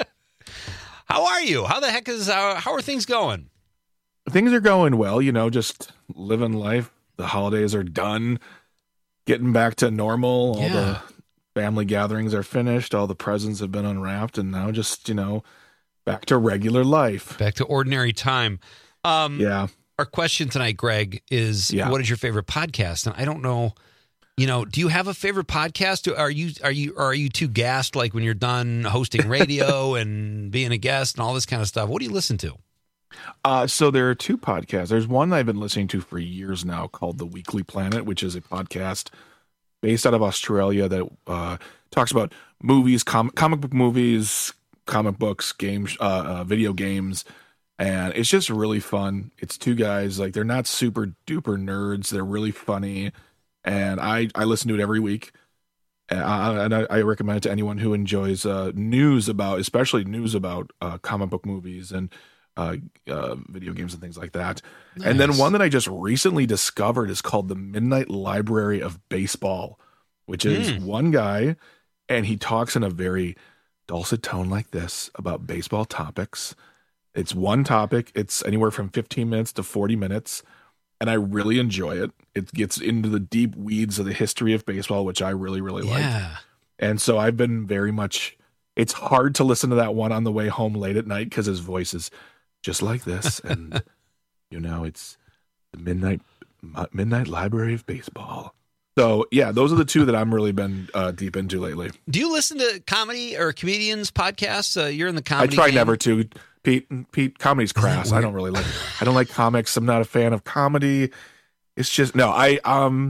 Speaker 21: How are you? How the heck is, uh, how are things going?
Speaker 9: Things are going well, you know, just living life. The holidays are done, getting back to normal. All
Speaker 21: Yeah.
Speaker 9: the family gatherings are finished. All the presents have been unwrapped, and now just, you know, back to regular life.
Speaker 21: Back to ordinary time. Um,
Speaker 9: yeah.
Speaker 21: Our question tonight, Greg, is
Speaker 9: Yeah.
Speaker 21: what is your favorite podcast? And I don't know, you know, do you have a favorite podcast? Are you are you are you too gassed like when you're done hosting radio and being a guest and all this kind of stuff? What do you listen to?
Speaker 9: Uh, so there are two podcasts. There's one I've been listening to for years now called The Weekly Planet, which is a podcast based out of Australia that uh, talks about movies, com- comic book movies, comic books, games, uh, uh, video games. And it's just really fun. It's two guys, like they're not super duper nerds. They're really funny. And I, I listen to it every week. And I, and I, I recommend it to anyone who enjoys uh, news about, especially news about uh, comic book movies and uh, uh, video games and things like that. Nice. And then one that I just recently discovered is called The Midnight Library of Baseball, which is mm. one guy, and he talks in a very dulcet tone like this about baseball topics. It's one topic. It's anywhere from fifteen minutes to forty minutes. And I really enjoy it. It gets into the deep weeds of the history of baseball, which I really, really
Speaker 21: Yeah.
Speaker 9: like. And so I've been very much, it's hard to listen to that one on the way home late at night because his voice is just like this. And, you know, it's the midnight, midnight library of baseball. So, yeah, those are the two that I'm really been uh, deep into lately.
Speaker 21: Do you listen to comedy or comedians podcasts? Uh, you're in the comedy
Speaker 9: I try
Speaker 21: game?
Speaker 9: never to. Pete, Pete, comedy's crass. I don't really like. I don't like comics. I'm not a fan of comedy. It's just no. I um,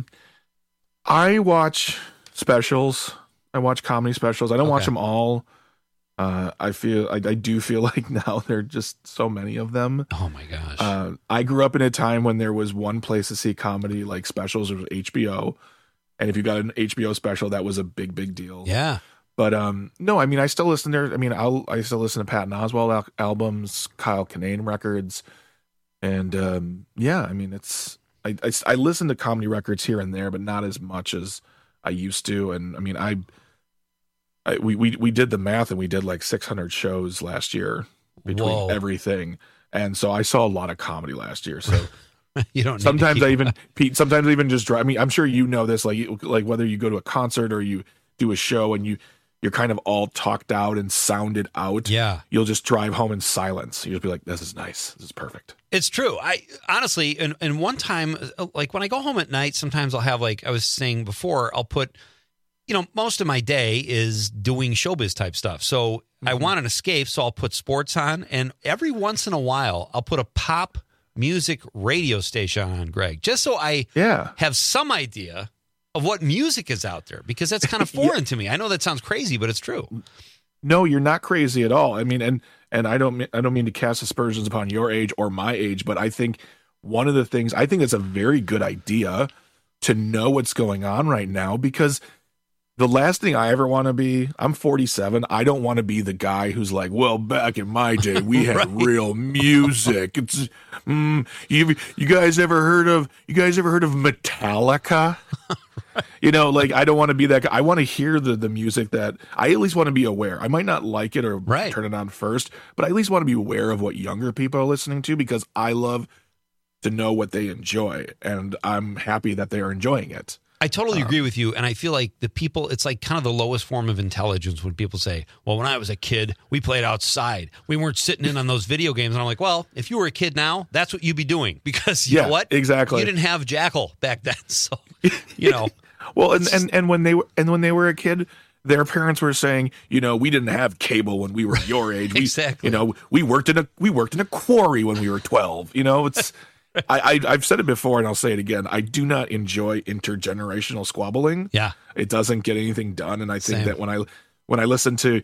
Speaker 9: I watch specials. I watch comedy specials. I don't
Speaker 21: Okay.
Speaker 9: watch them all. Uh, I feel I, I do feel like now there are just so many of them.
Speaker 21: Oh my gosh!
Speaker 9: Uh, I grew up in a time when there was one place to see comedy like specials. It was H B O, and if you got an H B O special, that was a big, big deal.
Speaker 21: Yeah.
Speaker 9: But um, no, I mean, I still listen to. I mean, I'll, I still listen to Patton Oswalt al- albums, Kyle Kinane records, and um, yeah, I mean, it's. I, I I listen to comedy records here and there, but not as much as I used to. And I mean, I, I we we we did the math, and we did like six hundred shows last year between
Speaker 21: Whoa.
Speaker 9: everything, and so I saw a lot of comedy last year. So.
Speaker 21: You don't. Need
Speaker 9: Sometimes
Speaker 21: to
Speaker 9: I
Speaker 21: keep-
Speaker 9: even Pete. Sometimes I even just drive. I mean, I'm sure you know this. Like, you- like whether you go to a concert or you do a show, and you you're kind of all talked out and sounded out.
Speaker 21: Yeah.
Speaker 9: You'll just drive home in silence. You'll be like, "This is nice. This is perfect."
Speaker 21: It's true. I honestly, and, and one time, uh, like when I go home at night, sometimes I'll have, like I was saying before, I'll put, you know, most of my day is doing showbiz type stuff. So I want an escape, so I'll put sports on, and every once in a while, I'll put a pop music radio station on, Greg, just so I
Speaker 9: yeah.
Speaker 21: have some idea of what music is out there, because that's kind of foreign
Speaker 9: Yeah.
Speaker 21: to me. I know that sounds crazy, but it's true.
Speaker 9: No, you're not crazy at all. I mean, and and I don't I don't mean to cast aspersions upon your age or my age, but I think one of the things I think it's a very good idea to know what's going on right now, because the last thing I ever want to be, I'm forty-seven. I don't want to be the guy who's like, well, back in my day, we had
Speaker 21: Right.
Speaker 9: real music. It's, mm, you, you guys ever heard of, you guys ever heard of Metallica? Right. You know, like, I don't want to be that guy. I want to hear the, the music that I at least want to be aware. I might not like it or
Speaker 21: right.
Speaker 9: turn it on first, but I at least want to be aware of what younger people are listening to, because I love to know what they enjoy, and I'm happy that they are enjoying it.
Speaker 21: I totally agree with you. And I feel like the people, it's like kind of the lowest form of intelligence when people say, well, when I was a kid, we played outside. We weren't sitting in on those video games. And I'm like, well, if you were a kid now, that's what you'd be doing, because you
Speaker 9: Yeah,
Speaker 21: know what?
Speaker 9: exactly.
Speaker 21: You didn't have Jackal back then. So, you know.
Speaker 9: Well, and, and, and when they were, and when they were a kid, their parents were saying, you know, we didn't have cable when we were your age. We,
Speaker 21: Exactly.
Speaker 9: You know, we worked in a, we worked in a quarry when we were twelve. You know, it's, I, I, I've said it before and I'll say it again. I do not enjoy intergenerational squabbling.
Speaker 21: Yeah.
Speaker 9: It doesn't get anything done. And I think
Speaker 21: Same.
Speaker 9: that when I, when I listen to,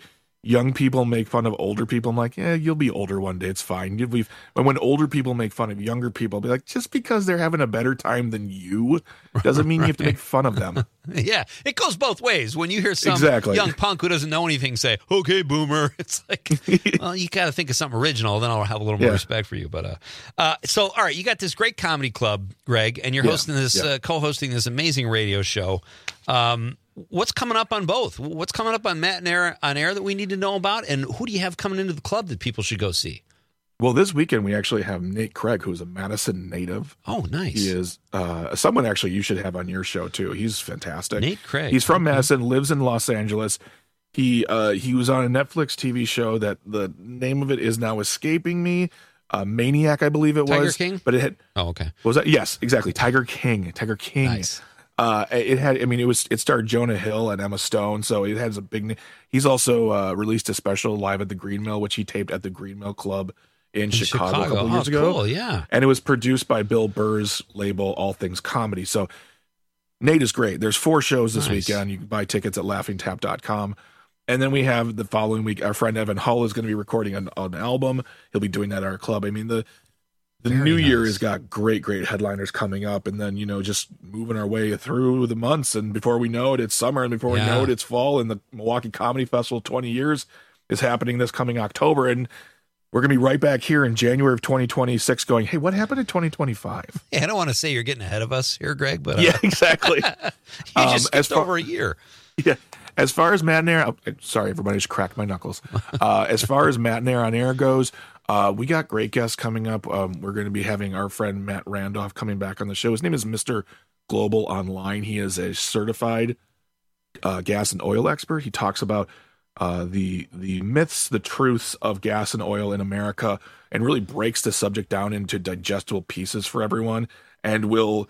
Speaker 9: young people make fun of older people, I'm like, yeah, you'll be older one day. It's fine. You'll be, but when older people make fun of younger people, I'll be like, just because they're having a better time than you doesn't mean right. you have to make fun of them.
Speaker 21: Yeah, it goes both ways. When you hear some
Speaker 9: exactly.
Speaker 21: young punk who doesn't know anything say, okay, boomer, it's like, well, you got to think of something original, then I'll have a little more yeah. respect for you. But uh, uh, so, all right, you got this great comedy club, Greg, and you're
Speaker 9: yeah.
Speaker 21: hosting this,
Speaker 9: yeah.
Speaker 21: uh, co-hosting this amazing radio show. Um, What's coming up on both? What's coming up on Matt and Air on air that we need to know about? And who do you have coming into the club that people should go see?
Speaker 9: Well, this weekend we actually have Nate Craig, who's a Madison native.
Speaker 21: Oh, nice.
Speaker 9: He is uh, someone actually you should have on your show too. He's fantastic.
Speaker 21: Nate Craig.
Speaker 9: He's from
Speaker 21: okay.
Speaker 9: Madison, lives in Los Angeles. He uh, he was on a Netflix T V show that the name of it is now escaping me. Uh, Maniac, I believe it
Speaker 21: Tiger
Speaker 9: was.
Speaker 21: King?
Speaker 9: But it had.
Speaker 21: Oh, okay.
Speaker 9: What was that? Yes, exactly. Tiger King. Tiger King.
Speaker 21: Nice.
Speaker 9: Uh, it had, I mean, it was, it starred Jonah Hill and Emma Stone, so it has a big. He's also uh, released a special live at the Green Mill, which he taped at the Green Mill Club in, in Chicago, Chicago a couple
Speaker 21: oh,
Speaker 9: years ago.
Speaker 21: Cool, yeah,
Speaker 9: and it was produced by Bill Burr's label All Things Comedy. So Nate is great. There's four shows this
Speaker 21: nice.
Speaker 9: weekend. You can buy tickets at laughing tap dot com. And then we have the following week. Our friend Evan Hull is going to be recording an, an album. He'll be doing that at our club. I mean the. The
Speaker 21: Very
Speaker 9: new
Speaker 21: nice.
Speaker 9: year has got great, great headliners coming up, and then, you know, just moving our way through the months. And before we know it, it's summer, and before
Speaker 21: yeah.
Speaker 9: we know it, it's fall. And the Milwaukee Comedy Festival twenty years is happening this coming October. And we're going to be right back here in January of twenty twenty-six going, hey, what happened in twenty twenty-five?
Speaker 21: Yeah, I don't want to say you're getting ahead of us here, Greg, but uh,
Speaker 9: yeah, exactly.
Speaker 21: you um, just skipped far, over a year.
Speaker 9: Yeah. As far as Matt and Air, oh, sorry, everybody just cracked my knuckles. Uh, as far as Matt and Air on air goes, uh, we got great guests coming up. Um, we're going to be having our friend Matt Randolph coming back on the show. His name is Mister Global Online. He is a certified uh, gas and oil expert. He talks about uh, the the myths, the truths of gas and oil in America, and really breaks the subject down into digestible pieces for everyone. And will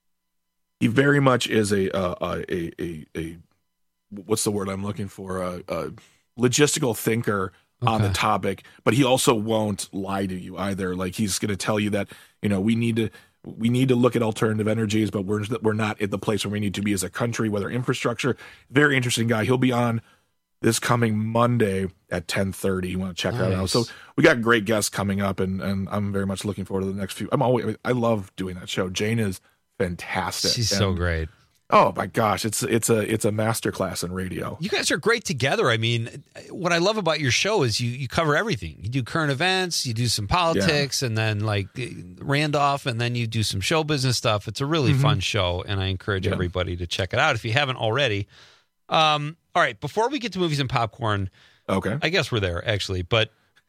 Speaker 9: he very much is a uh, a a a what's the word I'm looking for? A, a logistical thinker okay. on the topic, but he also won't lie to you either. Like he's going to tell you that, you know, we need to, we need to look at alternative energies, but we're, we're not at the place where we need to be as a country, whether infrastructure. Very interesting guy. He'll be on this coming Monday at ten thirty. You want to check nice. that out. So we got great guests coming up, and, and I'm very much looking forward to the next few. I'm always, I love doing that show. Jane is fantastic.
Speaker 21: She's
Speaker 9: and,
Speaker 21: so great.
Speaker 9: Oh my gosh, it's it's a it's a masterclass in radio.
Speaker 21: You guys are great together. I mean, what I love about your show is you you cover everything. You do current events, you do some politics, yeah. and then like Randolph, and then you do some show business stuff. It's a really mm-hmm. fun show, and I encourage yeah. everybody to check it out if you haven't already. Um, all right, before we get to movies and popcorn,
Speaker 9: okay,
Speaker 21: I guess we're there actually, but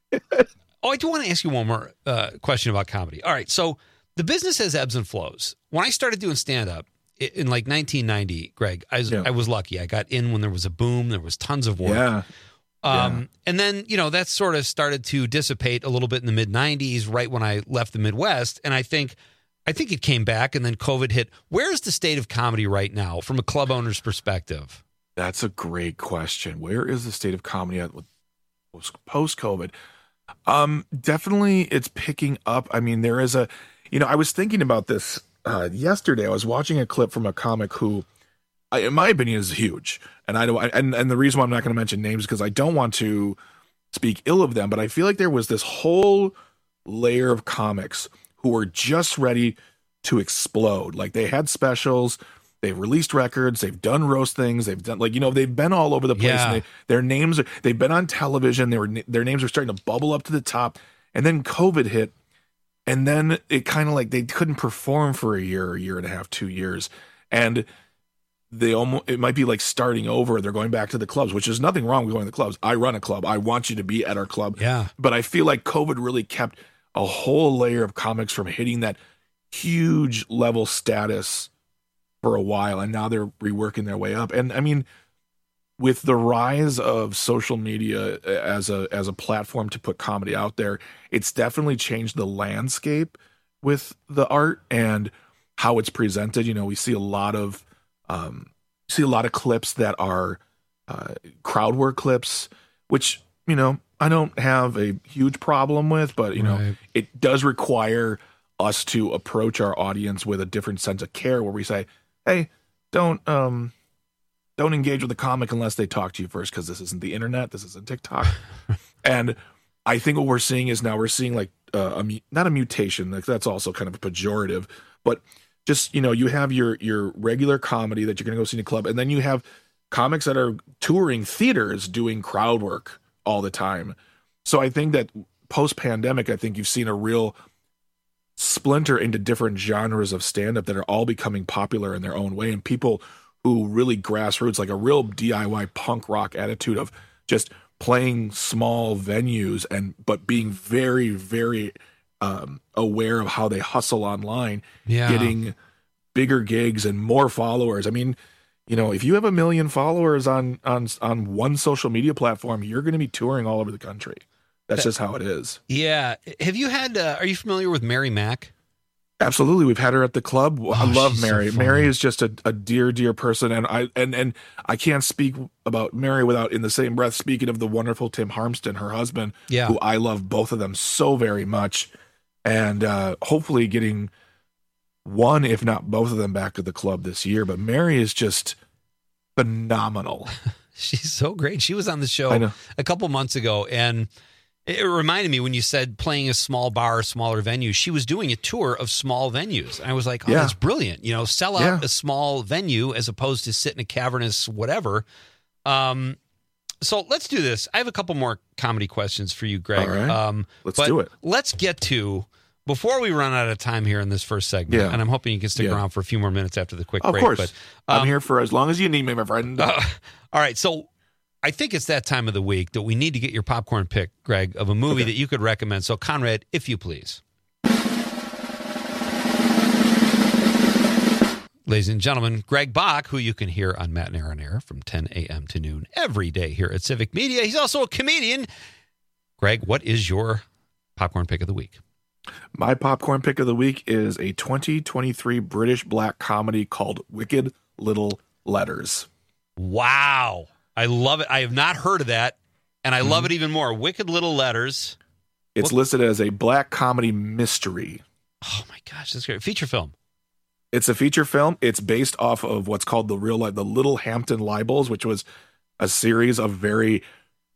Speaker 21: oh, I do want to ask you one more uh, question about comedy. All right, so the business has ebbs and flows. When I started doing stand up in like nineteen ninety, Greg, I was, yeah. I was lucky. I got in when there was a boom. There was tons of work.
Speaker 9: Yeah.
Speaker 21: Um,
Speaker 9: yeah.
Speaker 21: And then, you know, that sort of started to dissipate a little bit in the mid nineties, right when I left the Midwest. And I think, I think it came back and then COVID hit. Where's the state of comedy right now from a club owner's perspective?
Speaker 9: That's a great question. Where is the state of comedy at with post-COVID? Um, definitely it's picking up. I mean, there is a, you know, I was thinking about this Uh, yesterday. I was watching a clip from a comic who, I, in my opinion, is huge, and I don't. And and the reason why I'm not going to mention names is because I don't want to speak ill of them. But I feel like there was this whole layer of comics who were just ready to explode. Like they had specials, they've released records, they've done roast things, they've done like you know they've been all over the place.
Speaker 21: Yeah.
Speaker 9: And they, their names are they've been on television. They were their names are starting to bubble up to the top, and then COVID hit. And then it kind of like they couldn't perform for a year, a year and a half, two years. And they almost, it might be like starting over. They're going back to the clubs, which is nothing wrong with going to the clubs. I run a club. I want you to be at our club.
Speaker 21: Yeah.
Speaker 9: But I feel like COVID really kept a whole layer of comics from hitting that huge level status for a while. And now they're reworking their way up. And I mean, with the rise of social media as a as a platform to put comedy out there, it's definitely changed the landscape with the art and how it's presented. You know, we see a lot of um, see a lot of clips that are uh, crowd work clips, which you know I don't have a huge problem with, but you right. know it does require us to approach our audience with a different sense of care, where we say, "Hey, don't." Um, don't engage with the comic unless they talk to you first, because this isn't the internet, this isn't TikTok. And I think what we're seeing is now we're seeing like uh, a not a mutation, like that's also kind of a pejorative, but just, you know, you have your your regular comedy that you're going to go see in a club, and then you have comics that are touring theaters doing crowd work all the time. So I think that post-pandemic, I think you've seen a real splinter into different genres of stand-up that are all becoming popular in their own way, and people who really grassroots, like a real D I Y punk rock attitude of just playing small venues and but being very, very um, aware of how they hustle online,
Speaker 21: Yeah.
Speaker 9: getting bigger gigs and more followers. I mean, you know, if you have a million followers on on on one social media platform, you're going to be touring all over the country. That's just how it is.
Speaker 21: Yeah. Have you had, uh, are you familiar with Mary Mack?
Speaker 9: Absolutely. We've had her at the club. I
Speaker 21: Oh,
Speaker 9: love
Speaker 21: she's so
Speaker 9: Mary.
Speaker 21: funny.
Speaker 9: Mary is just a, a dear, dear person. And I, and, and I can't speak about Mary without in the same breath speaking of the wonderful Tim Harmston, her husband,
Speaker 21: Yeah.
Speaker 9: who I love both of them so very much. And, uh, hopefully getting one, if not both of them back at the club this year. But Mary is just phenomenal.
Speaker 21: She's so great. She was on the
Speaker 9: I
Speaker 21: show
Speaker 9: know.
Speaker 21: a couple months ago, and it reminded me when you said playing a small bar, a smaller venue. She was doing a tour of small venues. And I was like, oh,
Speaker 9: Yeah.
Speaker 21: that's brilliant. You know, sell out
Speaker 9: Yeah.
Speaker 21: a small venue as opposed to sit in a cavernous whatever. Um, so let's do this. I have a couple more comedy questions for you, Greg.
Speaker 9: All right.
Speaker 21: Um,
Speaker 9: Let's
Speaker 21: but
Speaker 9: do it.
Speaker 21: Let's get to, before we run out of time here in this first segment,
Speaker 9: Yeah.
Speaker 21: and I'm hoping you can stick
Speaker 9: Yeah.
Speaker 21: around for a few more minutes after the quick
Speaker 9: Of
Speaker 21: break.
Speaker 9: course.
Speaker 21: But,
Speaker 9: I'm
Speaker 21: um,
Speaker 9: here for as long as you need me, my friend.
Speaker 21: uh, all right. So I think it's that time of the week that we need to get your popcorn pick, Greg, of a movie
Speaker 9: Okay.
Speaker 21: that you could recommend. So, Conrad, if you please. Ladies and gentlemen, Greg Bach, who you can hear on Matt and Aaron Air from ten a.m. to noon every day here at Civic Media. He's also a comedian. Greg, what is your popcorn pick of the week?
Speaker 9: My popcorn pick of the week is a twenty twenty-three British black comedy called Wicked Little Letters.
Speaker 21: Wow. I love it. I have not heard of that, and I love it even more. Wicked Little Letters.
Speaker 9: It's
Speaker 21: What-
Speaker 9: listed as a black comedy mystery.
Speaker 21: Oh, my gosh. That's great. Feature film.
Speaker 9: It's a feature film. It's based off of what's called the real life, the Little Hampton Libels, which was a series of very,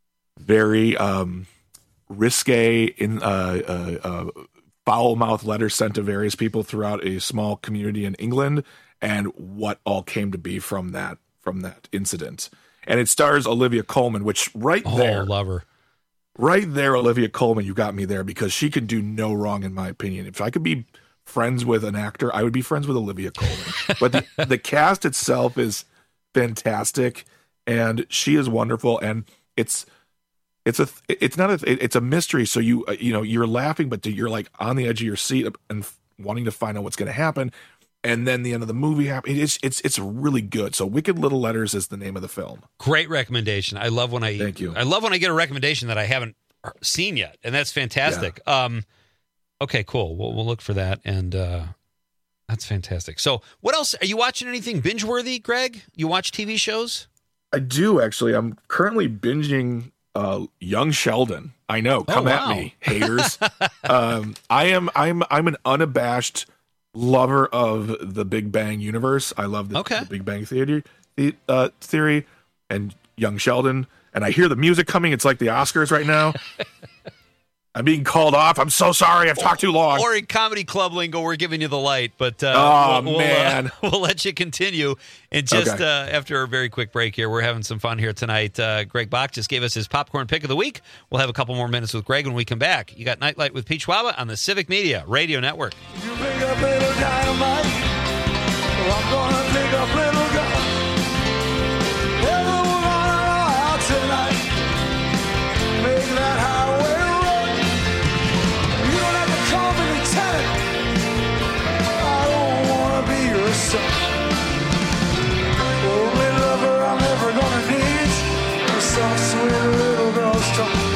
Speaker 9: very um, risque, in uh, uh, uh, foul-mouthed letters sent to various people throughout a small community in England, and what all came to be from that from that incident. And it stars Olivia Colman, which right
Speaker 21: Oh,
Speaker 9: there,
Speaker 21: love her.
Speaker 9: right there, Olivia Colman, you got me there, because she can do no wrong, in my opinion. If I could be friends with an actor, I would be friends with Olivia Colman. But the, the cast itself is fantastic, and she is wonderful. And it's it's a it's not a it's a mystery. So you uh, you know you're laughing, but you're like on the edge of your seat and wanting to find out what's going to happen. And then the end of the movie happens. It's it's it's really good. So Wicked Little Letters is the name of the film.
Speaker 21: Great recommendation. I love when I
Speaker 9: Thank you.
Speaker 21: I love when I get a recommendation that I haven't seen yet, and that's fantastic. Um, okay, cool. We'll we'll look for that, and uh, that's fantastic. So, what else are you watching? Anything binge worthy, Greg? You watch T V shows?
Speaker 9: I do actually. I'm currently binging uh, Young Sheldon. I know. Come
Speaker 21: Oh,
Speaker 9: at
Speaker 21: wow.
Speaker 9: me, haters. um, I am. I'm. I'm an unabashed lover of the Big Bang universe. I love the,
Speaker 21: Okay.
Speaker 9: the Big Bang Theory, the uh, theory, and Young Sheldon. And I hear the music coming. It's like the Oscars right now. I'm being called off. I'm so sorry. I've talked too long.
Speaker 21: Or in comedy club lingo, we're giving you the light, but uh,
Speaker 9: Oh,
Speaker 21: we'll, we'll,
Speaker 9: man.
Speaker 21: uh, we'll let you continue. And just
Speaker 9: Okay.
Speaker 21: uh, after a very quick break here, we're having some fun here tonight. Uh, Greg Bach just gave us his popcorn pick of the week. We'll have a couple more minutes with Greg when we come back. You got Nightlight with Pete Schwaba on the Civic Media Radio Network.
Speaker 20: You pick up little dynamite, well, I'm gonna pick up little gun. Everyone out tonight, make that highway run. You don't have to call me lieutenant, I don't wanna be your son. The only lover I'm ever gonna need is some sweet little girl's tongue.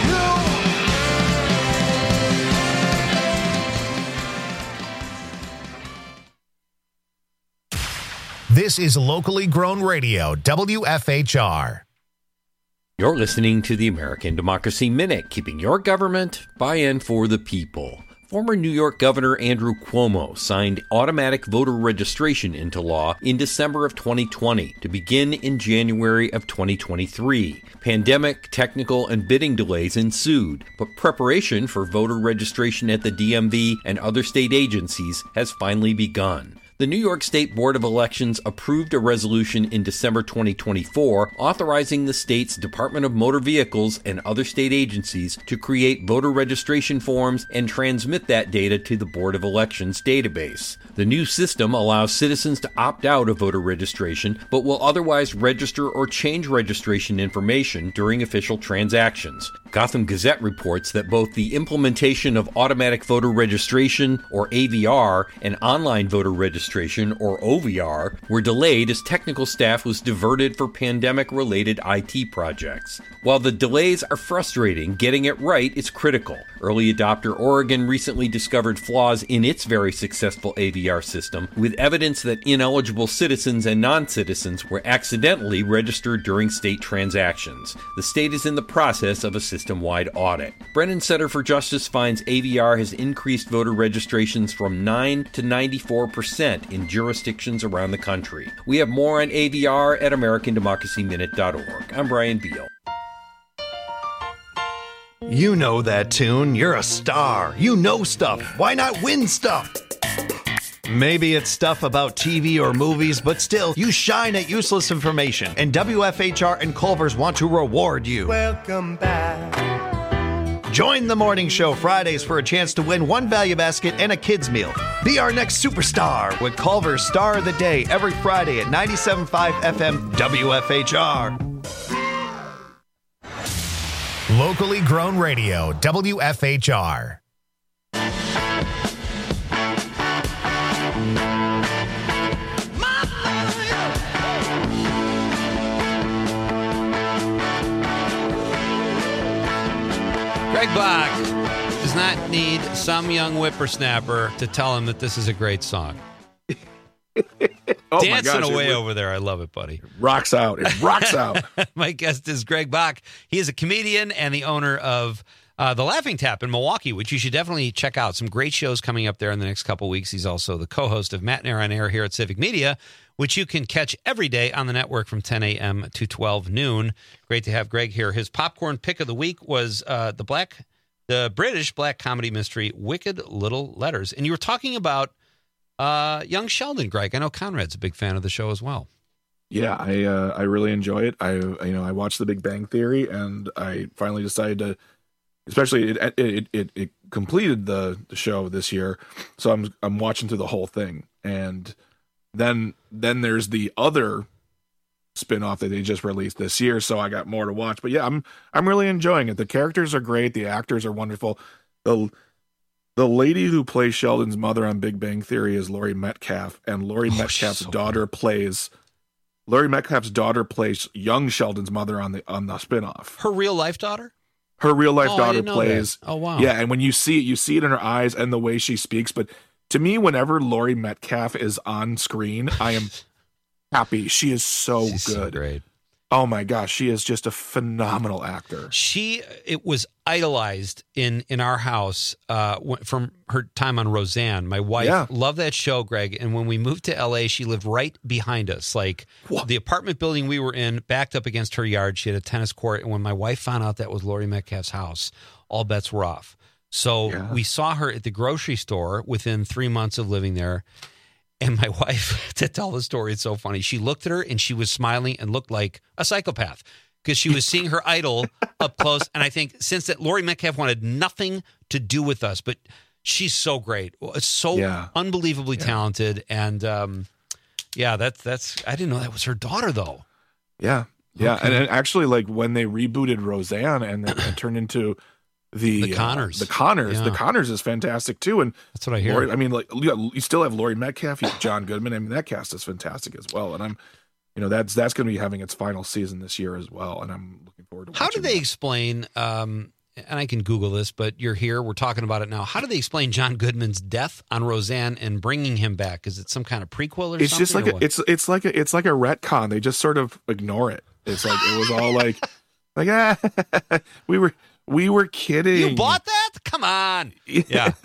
Speaker 1: This is locally grown radio, W F H R.
Speaker 11: You're listening to the American Democracy Minute, keeping your government by and for the people. Former New York Governor Andrew Cuomo signed automatic voter registration into law in December of twenty twenty to begin in January of twenty twenty-three. Pandemic, technical, and bidding delays ensued, but preparation for voter registration at the D M V and other state agencies has finally begun. The New York State Board of Elections approved a resolution in December twenty twenty-four authorizing the state's Department of Motor Vehicles and other state agencies to create voter registration forms and transmit that data to the Board of Elections database. The new system allows citizens to opt out of voter registration, but will otherwise register or change registration information during official transactions. Gotham Gazette reports that both the implementation of automatic voter registration, or A V R, and online voter registration, or O V R, were delayed as technical staff was diverted for pandemic-related I T projects. While the delays are frustrating, getting it right is critical. Early adopter Oregon recently discovered flaws in its very successful A V R system, with evidence that ineligible citizens and non-citizens were accidentally registered during state transactions. The state is in the process of a system-wide audit. Brennan Center for Justice finds A V R has increased voter registrations from nine to ninety-four percent in jurisdictions around the country. We have more on A V R at American Democracy Minute dot org. I'm Brian Beal.
Speaker 13: You know that tune. You're a star. You know stuff. Why not win stuff? Maybe it's stuff about T V or movies, but still, you shine at useless information, and W F H R and Culver's want to reward you.
Speaker 15: Welcome back.
Speaker 13: Join the morning show Fridays for a chance to win one value basket and a kids meal. Be our next superstar with Culver's Star of the Day every Friday at ninety-seven point five F M W F H R.
Speaker 1: Locally grown radio, W F H R.
Speaker 21: Greg Bach does not need some young whippersnapper to tell him that this is a great song.
Speaker 9: Oh
Speaker 21: Dancing
Speaker 9: my gosh,
Speaker 21: away
Speaker 9: it
Speaker 21: over there. I love it, buddy.
Speaker 9: Rocks out. It rocks out.
Speaker 21: My guest is Greg Bach. He is a comedian and the owner of uh, The Laughing Tap in Milwaukee, which you should definitely check out. Some great shows coming up there in the next couple weeks. He's also the co-host of Matt and Air on Air here at Civic Media, which you can catch every day on the network from ten a.m. to twelve noon. Great to have Greg here. His popcorn pick of the week was uh, the black, the British black comedy mystery, Wicked Little Letters. And you were talking about uh, young Sheldon, Greg. I know Conrad's a big fan of the show as well.
Speaker 9: Yeah, I uh, I really enjoy it. I you know I watched The Big Bang Theory, and I finally decided to, especially it it it, it completed the, the show this year, so I'm I'm watching through the whole thing, and then then there's the other spin-off that they just released this year, so I got more to watch. But yeah, I'm I'm really enjoying it. The characters are great, the actors are wonderful. The the lady who plays Sheldon's mother on Big Bang Theory is Laurie Metcalf, and Laurie oh, Metcalf's so daughter funny. plays Laurie Metcalf's daughter plays young Sheldon's mother on the on the spin-off.
Speaker 21: Her real life daughter?
Speaker 9: Her real life
Speaker 21: oh,
Speaker 9: daughter plays.
Speaker 21: Oh wow.
Speaker 9: Yeah, and when you see it, you see it in her eyes and the way she speaks. But to me, whenever Laurie Metcalf is on screen, I am happy. She is so
Speaker 21: She's
Speaker 9: good.
Speaker 21: So great.
Speaker 9: Oh my gosh, she is just a phenomenal actor.
Speaker 21: She it was idolized in in our house uh, from her time on Roseanne. My wife
Speaker 9: Yeah.
Speaker 21: loved that show, Greg. And when we moved to L A, she lived right behind us. Like
Speaker 9: What?
Speaker 21: the apartment building we were in, backed up against her yard. She had a tennis court. And when my wife found out that was Laurie Metcalf's house, all bets were off. So
Speaker 9: Yeah.
Speaker 21: we saw her at the grocery store within three months of living there. And my wife, to tell the story, it's so funny. She looked at her and she was smiling and looked like a psychopath because she was seeing her idol up close. And I think since that, Laurie Metcalf wanted nothing to do with us, but she's so great, so
Speaker 9: Yeah.
Speaker 21: unbelievably
Speaker 9: Yeah.
Speaker 21: talented. And um, yeah, that's that's. I didn't know that was her daughter though.
Speaker 9: Yeah, yeah,
Speaker 21: Okay.
Speaker 9: and, and actually, like when they rebooted Roseanne and then it turned into the
Speaker 21: The Connors.
Speaker 9: uh, the Connors,
Speaker 21: Yeah.
Speaker 9: the Connors is fantastic too. And
Speaker 21: That's what I hear.
Speaker 9: Laurie, I mean, like you, got- you still have Laurie Metcalf, you have John Goodman. I mean, that cast is fantastic as well. And I'm, you know, that's that's going to be having its final season this year as well. And I'm looking forward to.
Speaker 21: How do
Speaker 9: watching
Speaker 21: they
Speaker 9: that.
Speaker 21: explain? Um, and I can Google this, but you're here. We're talking about it now. How do they explain John Goodman's death on Roseanne and bringing him back? Is it some kind of prequel or
Speaker 9: It's
Speaker 21: something?
Speaker 9: just like
Speaker 21: or
Speaker 9: a,
Speaker 21: what?
Speaker 9: it's it's like a, it's like a retcon. They just sort of ignore it. It's like it was all like like ah, we were we were kidding.
Speaker 21: You bought that? Come on. Yeah.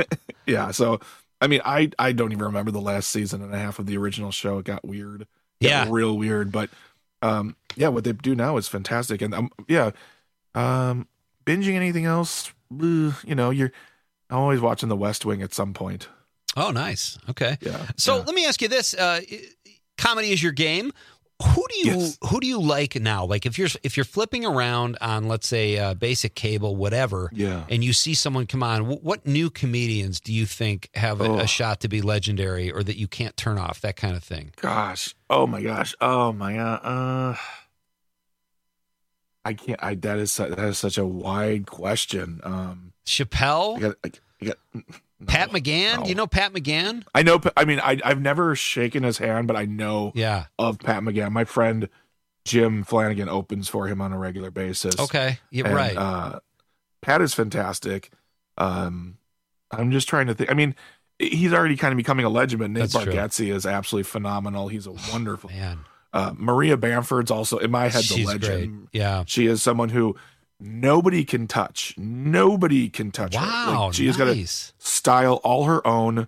Speaker 9: yeah. So, I mean, I, I don't even remember the last season and a half of the original show. It got weird. It
Speaker 21: Yeah.
Speaker 9: got real weird. But, um, yeah, what they do now is fantastic. And, um, yeah, um, binging anything else, uh, you know, you're I'm always watching The West Wing at some point.
Speaker 21: Oh, nice. Okay.
Speaker 9: Yeah.
Speaker 21: So
Speaker 9: yeah.
Speaker 21: let me ask you this: uh, comedy is your game. Who do you
Speaker 9: Yes.
Speaker 21: who do you like now? Like if you're if you're flipping around on, let's say, uh, basic cable, whatever,
Speaker 9: Yeah.
Speaker 21: and you see someone come on, wh- what new comedians do you think have a,
Speaker 9: Oh.
Speaker 21: a shot to be legendary or that you can't turn off? That kind of thing.
Speaker 9: Gosh. Oh my gosh. Oh my god. Uh, I can't. I that is su- that is such a wide question. Um,
Speaker 21: Chappelle,
Speaker 9: I got. I, I got no,
Speaker 21: Pat McGann.
Speaker 9: no.
Speaker 21: Do you know Pat McGann?
Speaker 9: I know. I mean, I I've never shaken his hand, but I know
Speaker 21: Yeah.
Speaker 9: of Pat McGann. My friend Jim Flanagan opens for him on a regular basis.
Speaker 21: Okay. Yeah.
Speaker 9: And,
Speaker 21: Right.
Speaker 9: Uh, Pat is fantastic. Um, I'm just trying to think. I mean, he's already kind of becoming a legend, but Nate
Speaker 21: That's true.
Speaker 9: Bargatze is absolutely phenomenal. He's a wonderful
Speaker 21: man.
Speaker 9: Uh, Maria Bamford's also in my head
Speaker 21: She's
Speaker 9: the legend.
Speaker 21: great. Yeah.
Speaker 9: She is someone who nobody can touch. Nobody can touch her.
Speaker 21: Wow,
Speaker 9: Like, she has got a
Speaker 21: nice.
Speaker 9: style all her own,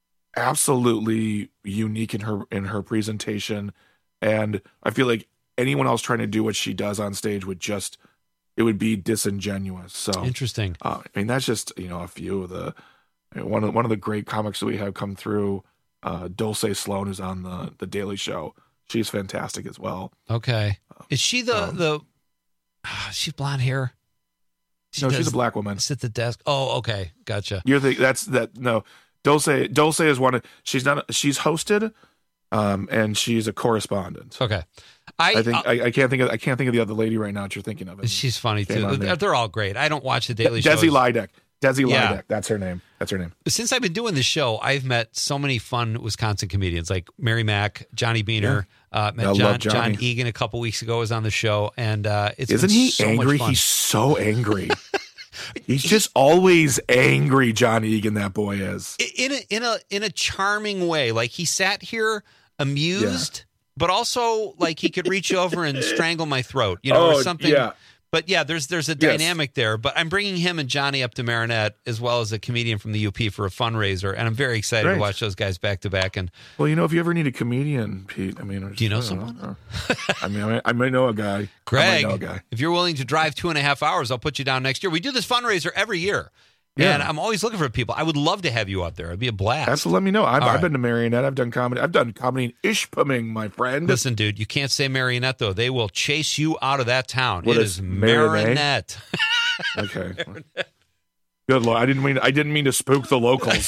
Speaker 9: absolutely unique in her in her presentation. And I feel like anyone else trying to do what she does on stage would just it would be disingenuous. So
Speaker 21: Interesting.
Speaker 9: uh, I mean, that's just you know a few of the you know, one of one of the great comics that we have come through. Uh, Dulce Sloan, who's on the the Daily Show. She's fantastic as well.
Speaker 21: Okay. Is she the
Speaker 9: um,
Speaker 21: the? ah, she's blonde hair. She
Speaker 9: no, she's
Speaker 21: does
Speaker 9: a black woman.
Speaker 21: Sit at the desk. Oh, okay, gotcha.
Speaker 9: You're the that's that no. Dulce Dulce is one of she's not she's hosted, um, and she's a correspondent.
Speaker 21: Okay. I,
Speaker 9: I think
Speaker 21: uh,
Speaker 9: I, I can't think of I can't think of the other lady right now that you're thinking of.
Speaker 21: She's funny
Speaker 9: Came
Speaker 21: too.
Speaker 9: on
Speaker 21: They're,
Speaker 9: there.
Speaker 21: all great. I don't watch the Daily
Speaker 9: De-
Speaker 21: Show.
Speaker 9: Desi Lydek. Desi
Speaker 21: Yeah.
Speaker 9: Lydek. That's her name. That's her name.
Speaker 21: Since I've been doing this show, I've met so many fun Wisconsin comedians like Mary Mack, Johnny Beaner. Uh, met
Speaker 9: I love
Speaker 21: John,
Speaker 9: Johnny.
Speaker 21: John Egan a couple weeks ago was on the show, and uh, it's
Speaker 9: Isn't
Speaker 21: been
Speaker 9: he
Speaker 21: so
Speaker 9: angry?
Speaker 21: Much fun.
Speaker 9: He's so angry. He's just always angry. John Egan, that boy is.
Speaker 21: in a in a in a charming way. Like he sat here amused, but also like he could reach over and strangle my throat, you know,
Speaker 9: Oh,
Speaker 21: or something.
Speaker 9: yeah.
Speaker 21: But yeah, there's there's a
Speaker 9: Yes.
Speaker 21: dynamic there. But I'm bringing him and Johnny up to Marinette as well as a comedian from the U P for a fundraiser, and I'm very excited
Speaker 9: Great.
Speaker 21: to watch those guys back to back. And
Speaker 9: Well, you know, if you ever need a comedian, Pete, I mean,
Speaker 21: Do you know
Speaker 9: I don't
Speaker 21: someone?
Speaker 9: I mean, I might, I might know a guy. I
Speaker 21: Greg,
Speaker 9: might know a guy.
Speaker 21: if you're willing to drive two and a half hours, I'll put you down next year. We do this fundraiser every year.
Speaker 9: Yeah.
Speaker 21: And I'm always looking for people. I would love to have you out there. It'd be a blast.
Speaker 9: Absolutely, let me know. I've,
Speaker 21: All
Speaker 9: I've
Speaker 21: right.
Speaker 9: been to Marionette. I've done comedy. I've done comedy in Ishpeming, my friend.
Speaker 21: Listen, dude, you can't say Marionette, though. They will chase you out of that town.
Speaker 9: What
Speaker 21: it
Speaker 9: is
Speaker 21: is
Speaker 9: Marinette?
Speaker 21: Marinette.
Speaker 9: Okay. Good Lord, I didn't mean I didn't mean to spook the locals.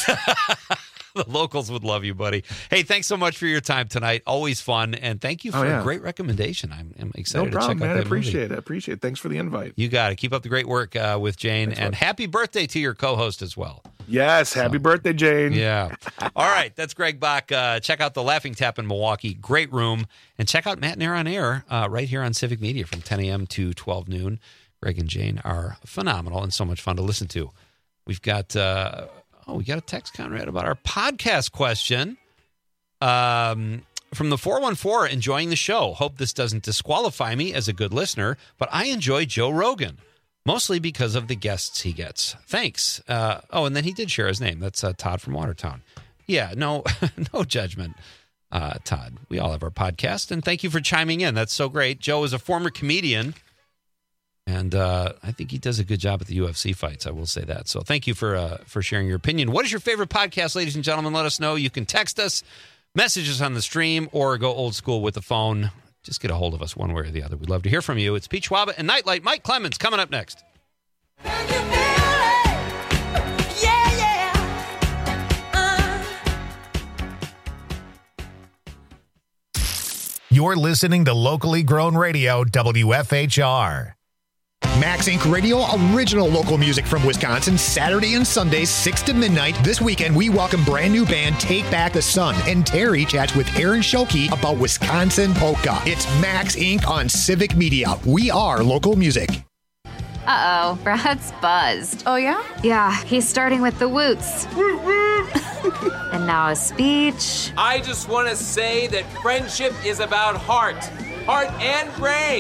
Speaker 21: The locals would love you, buddy. Hey, thanks so much for your time tonight. Always fun. And thank you for
Speaker 9: Oh, yeah.
Speaker 21: a great recommendation. I'm, I'm excited
Speaker 9: No problem,
Speaker 21: to check out
Speaker 9: man. I
Speaker 21: that movie.
Speaker 9: appreciate it. I appreciate it. Thanks for the invite.
Speaker 21: You got it. Keep up the great work uh, with Jane.
Speaker 9: Thanks,
Speaker 21: and
Speaker 9: bud.
Speaker 21: happy birthday to your co-host as well.
Speaker 9: Yes, happy birthday, Jane.
Speaker 21: Yeah. All right. That's Greg Bach. Uh, check out the Laughing Tap in Milwaukee. Great room. And check out Matt and Air on Air uh, right here on Civic Media from ten a.m. to twelve noon. Greg and Jane are phenomenal and so much fun to listen to. We've got, uh, oh, we got a text, Conrad, about our podcast question. Um, from the four one four, enjoying the show. Hope this doesn't disqualify me as a good listener, but I enjoy Joe Rogan, mostly because of the guests he gets. Thanks. Uh, oh, and then he did share his name. That's uh, Todd from Watertown. Yeah, no, no judgment, uh, Todd. We all have our podcast, and thank you for chiming in. That's so great. Joe is a former comedian, and uh, I think he does a good job at the U F C fights. I will say that. So thank you for uh, for sharing your opinion. What is your favorite podcast, ladies and gentlemen? Let us know. You can text us, message us on the stream, or go old school with the phone. Just get a hold of us one way or the other. We'd love to hear from you. It's Pete Schwaba and Nightlight. Mike Clemens coming up next.
Speaker 1: You're listening to locally grown radio, W F H R.
Speaker 3: Max Incorporated. Radio, original local music from Wisconsin, Saturday and Sundays, six to midnight. This weekend, we welcome brand new band Take Back the Sun, and Terry chats with Aaron Schulke about Wisconsin polka. It's Max Incorporated on Civic Media. We are local music.
Speaker 4: Uh-oh, Brad's buzzed. Oh, yeah? Yeah, he's starting with the woots. And now a speech.
Speaker 15: I just want to say that friendship is about heart, heart and brain.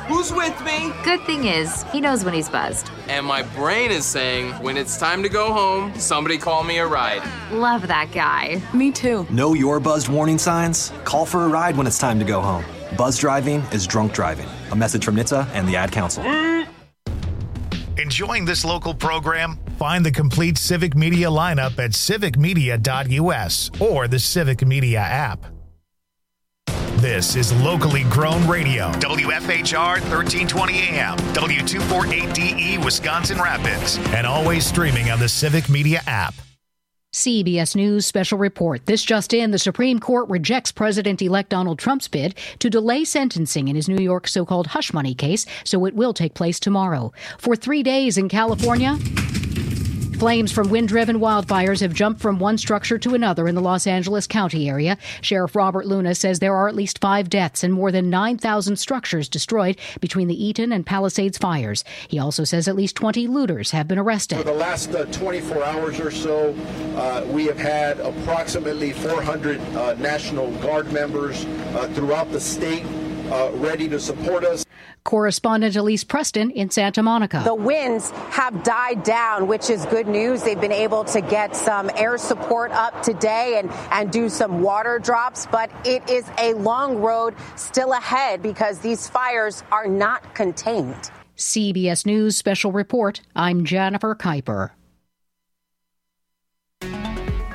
Speaker 2: Who's with me?
Speaker 4: Good thing is, he knows when he's buzzed.
Speaker 2: And my brain is saying, when it's time to go home, somebody call me a ride.
Speaker 4: Love that guy.
Speaker 5: Me too.
Speaker 15: Know your buzzed warning signs? Call for a ride when it's time to go home. Buzz driving is drunk driving. A message from N H T S A and the Ad Council.
Speaker 1: Enjoying this local program? Find the complete Civic Media lineup at civic media dot U S or the Civic Media app. This is locally grown radio. W F H R thirteen twenty A M, W two forty-eight D E, Wisconsin Rapids, and always streaming on the Civic Media app.
Speaker 16: C B S News special report. This just in, the Supreme Court rejects President-elect Donald Trump's bid to delay sentencing in his New York so-called hush money case, so it will take place tomorrow. For three days in California, flames from wind-driven wildfires have jumped from one structure to another in the Los Angeles County area. Sheriff Robert Luna says there are at least five deaths and more than nine thousand structures destroyed between the Eaton and Palisades fires. He also says at least twenty looters have been arrested.
Speaker 17: For the last uh, twenty-four hours or so, uh, we have had approximately four hundred uh, National Guard members uh, throughout the state uh, ready to support us.
Speaker 16: Correspondent Elise Preston in Santa Monica.
Speaker 18: The winds have died down, which is good news. They've been able to get some air support up today and, and do some water drops, but it is a long road still ahead because these fires are not contained.
Speaker 16: C B S News special report. I'm Jennifer Kuiper.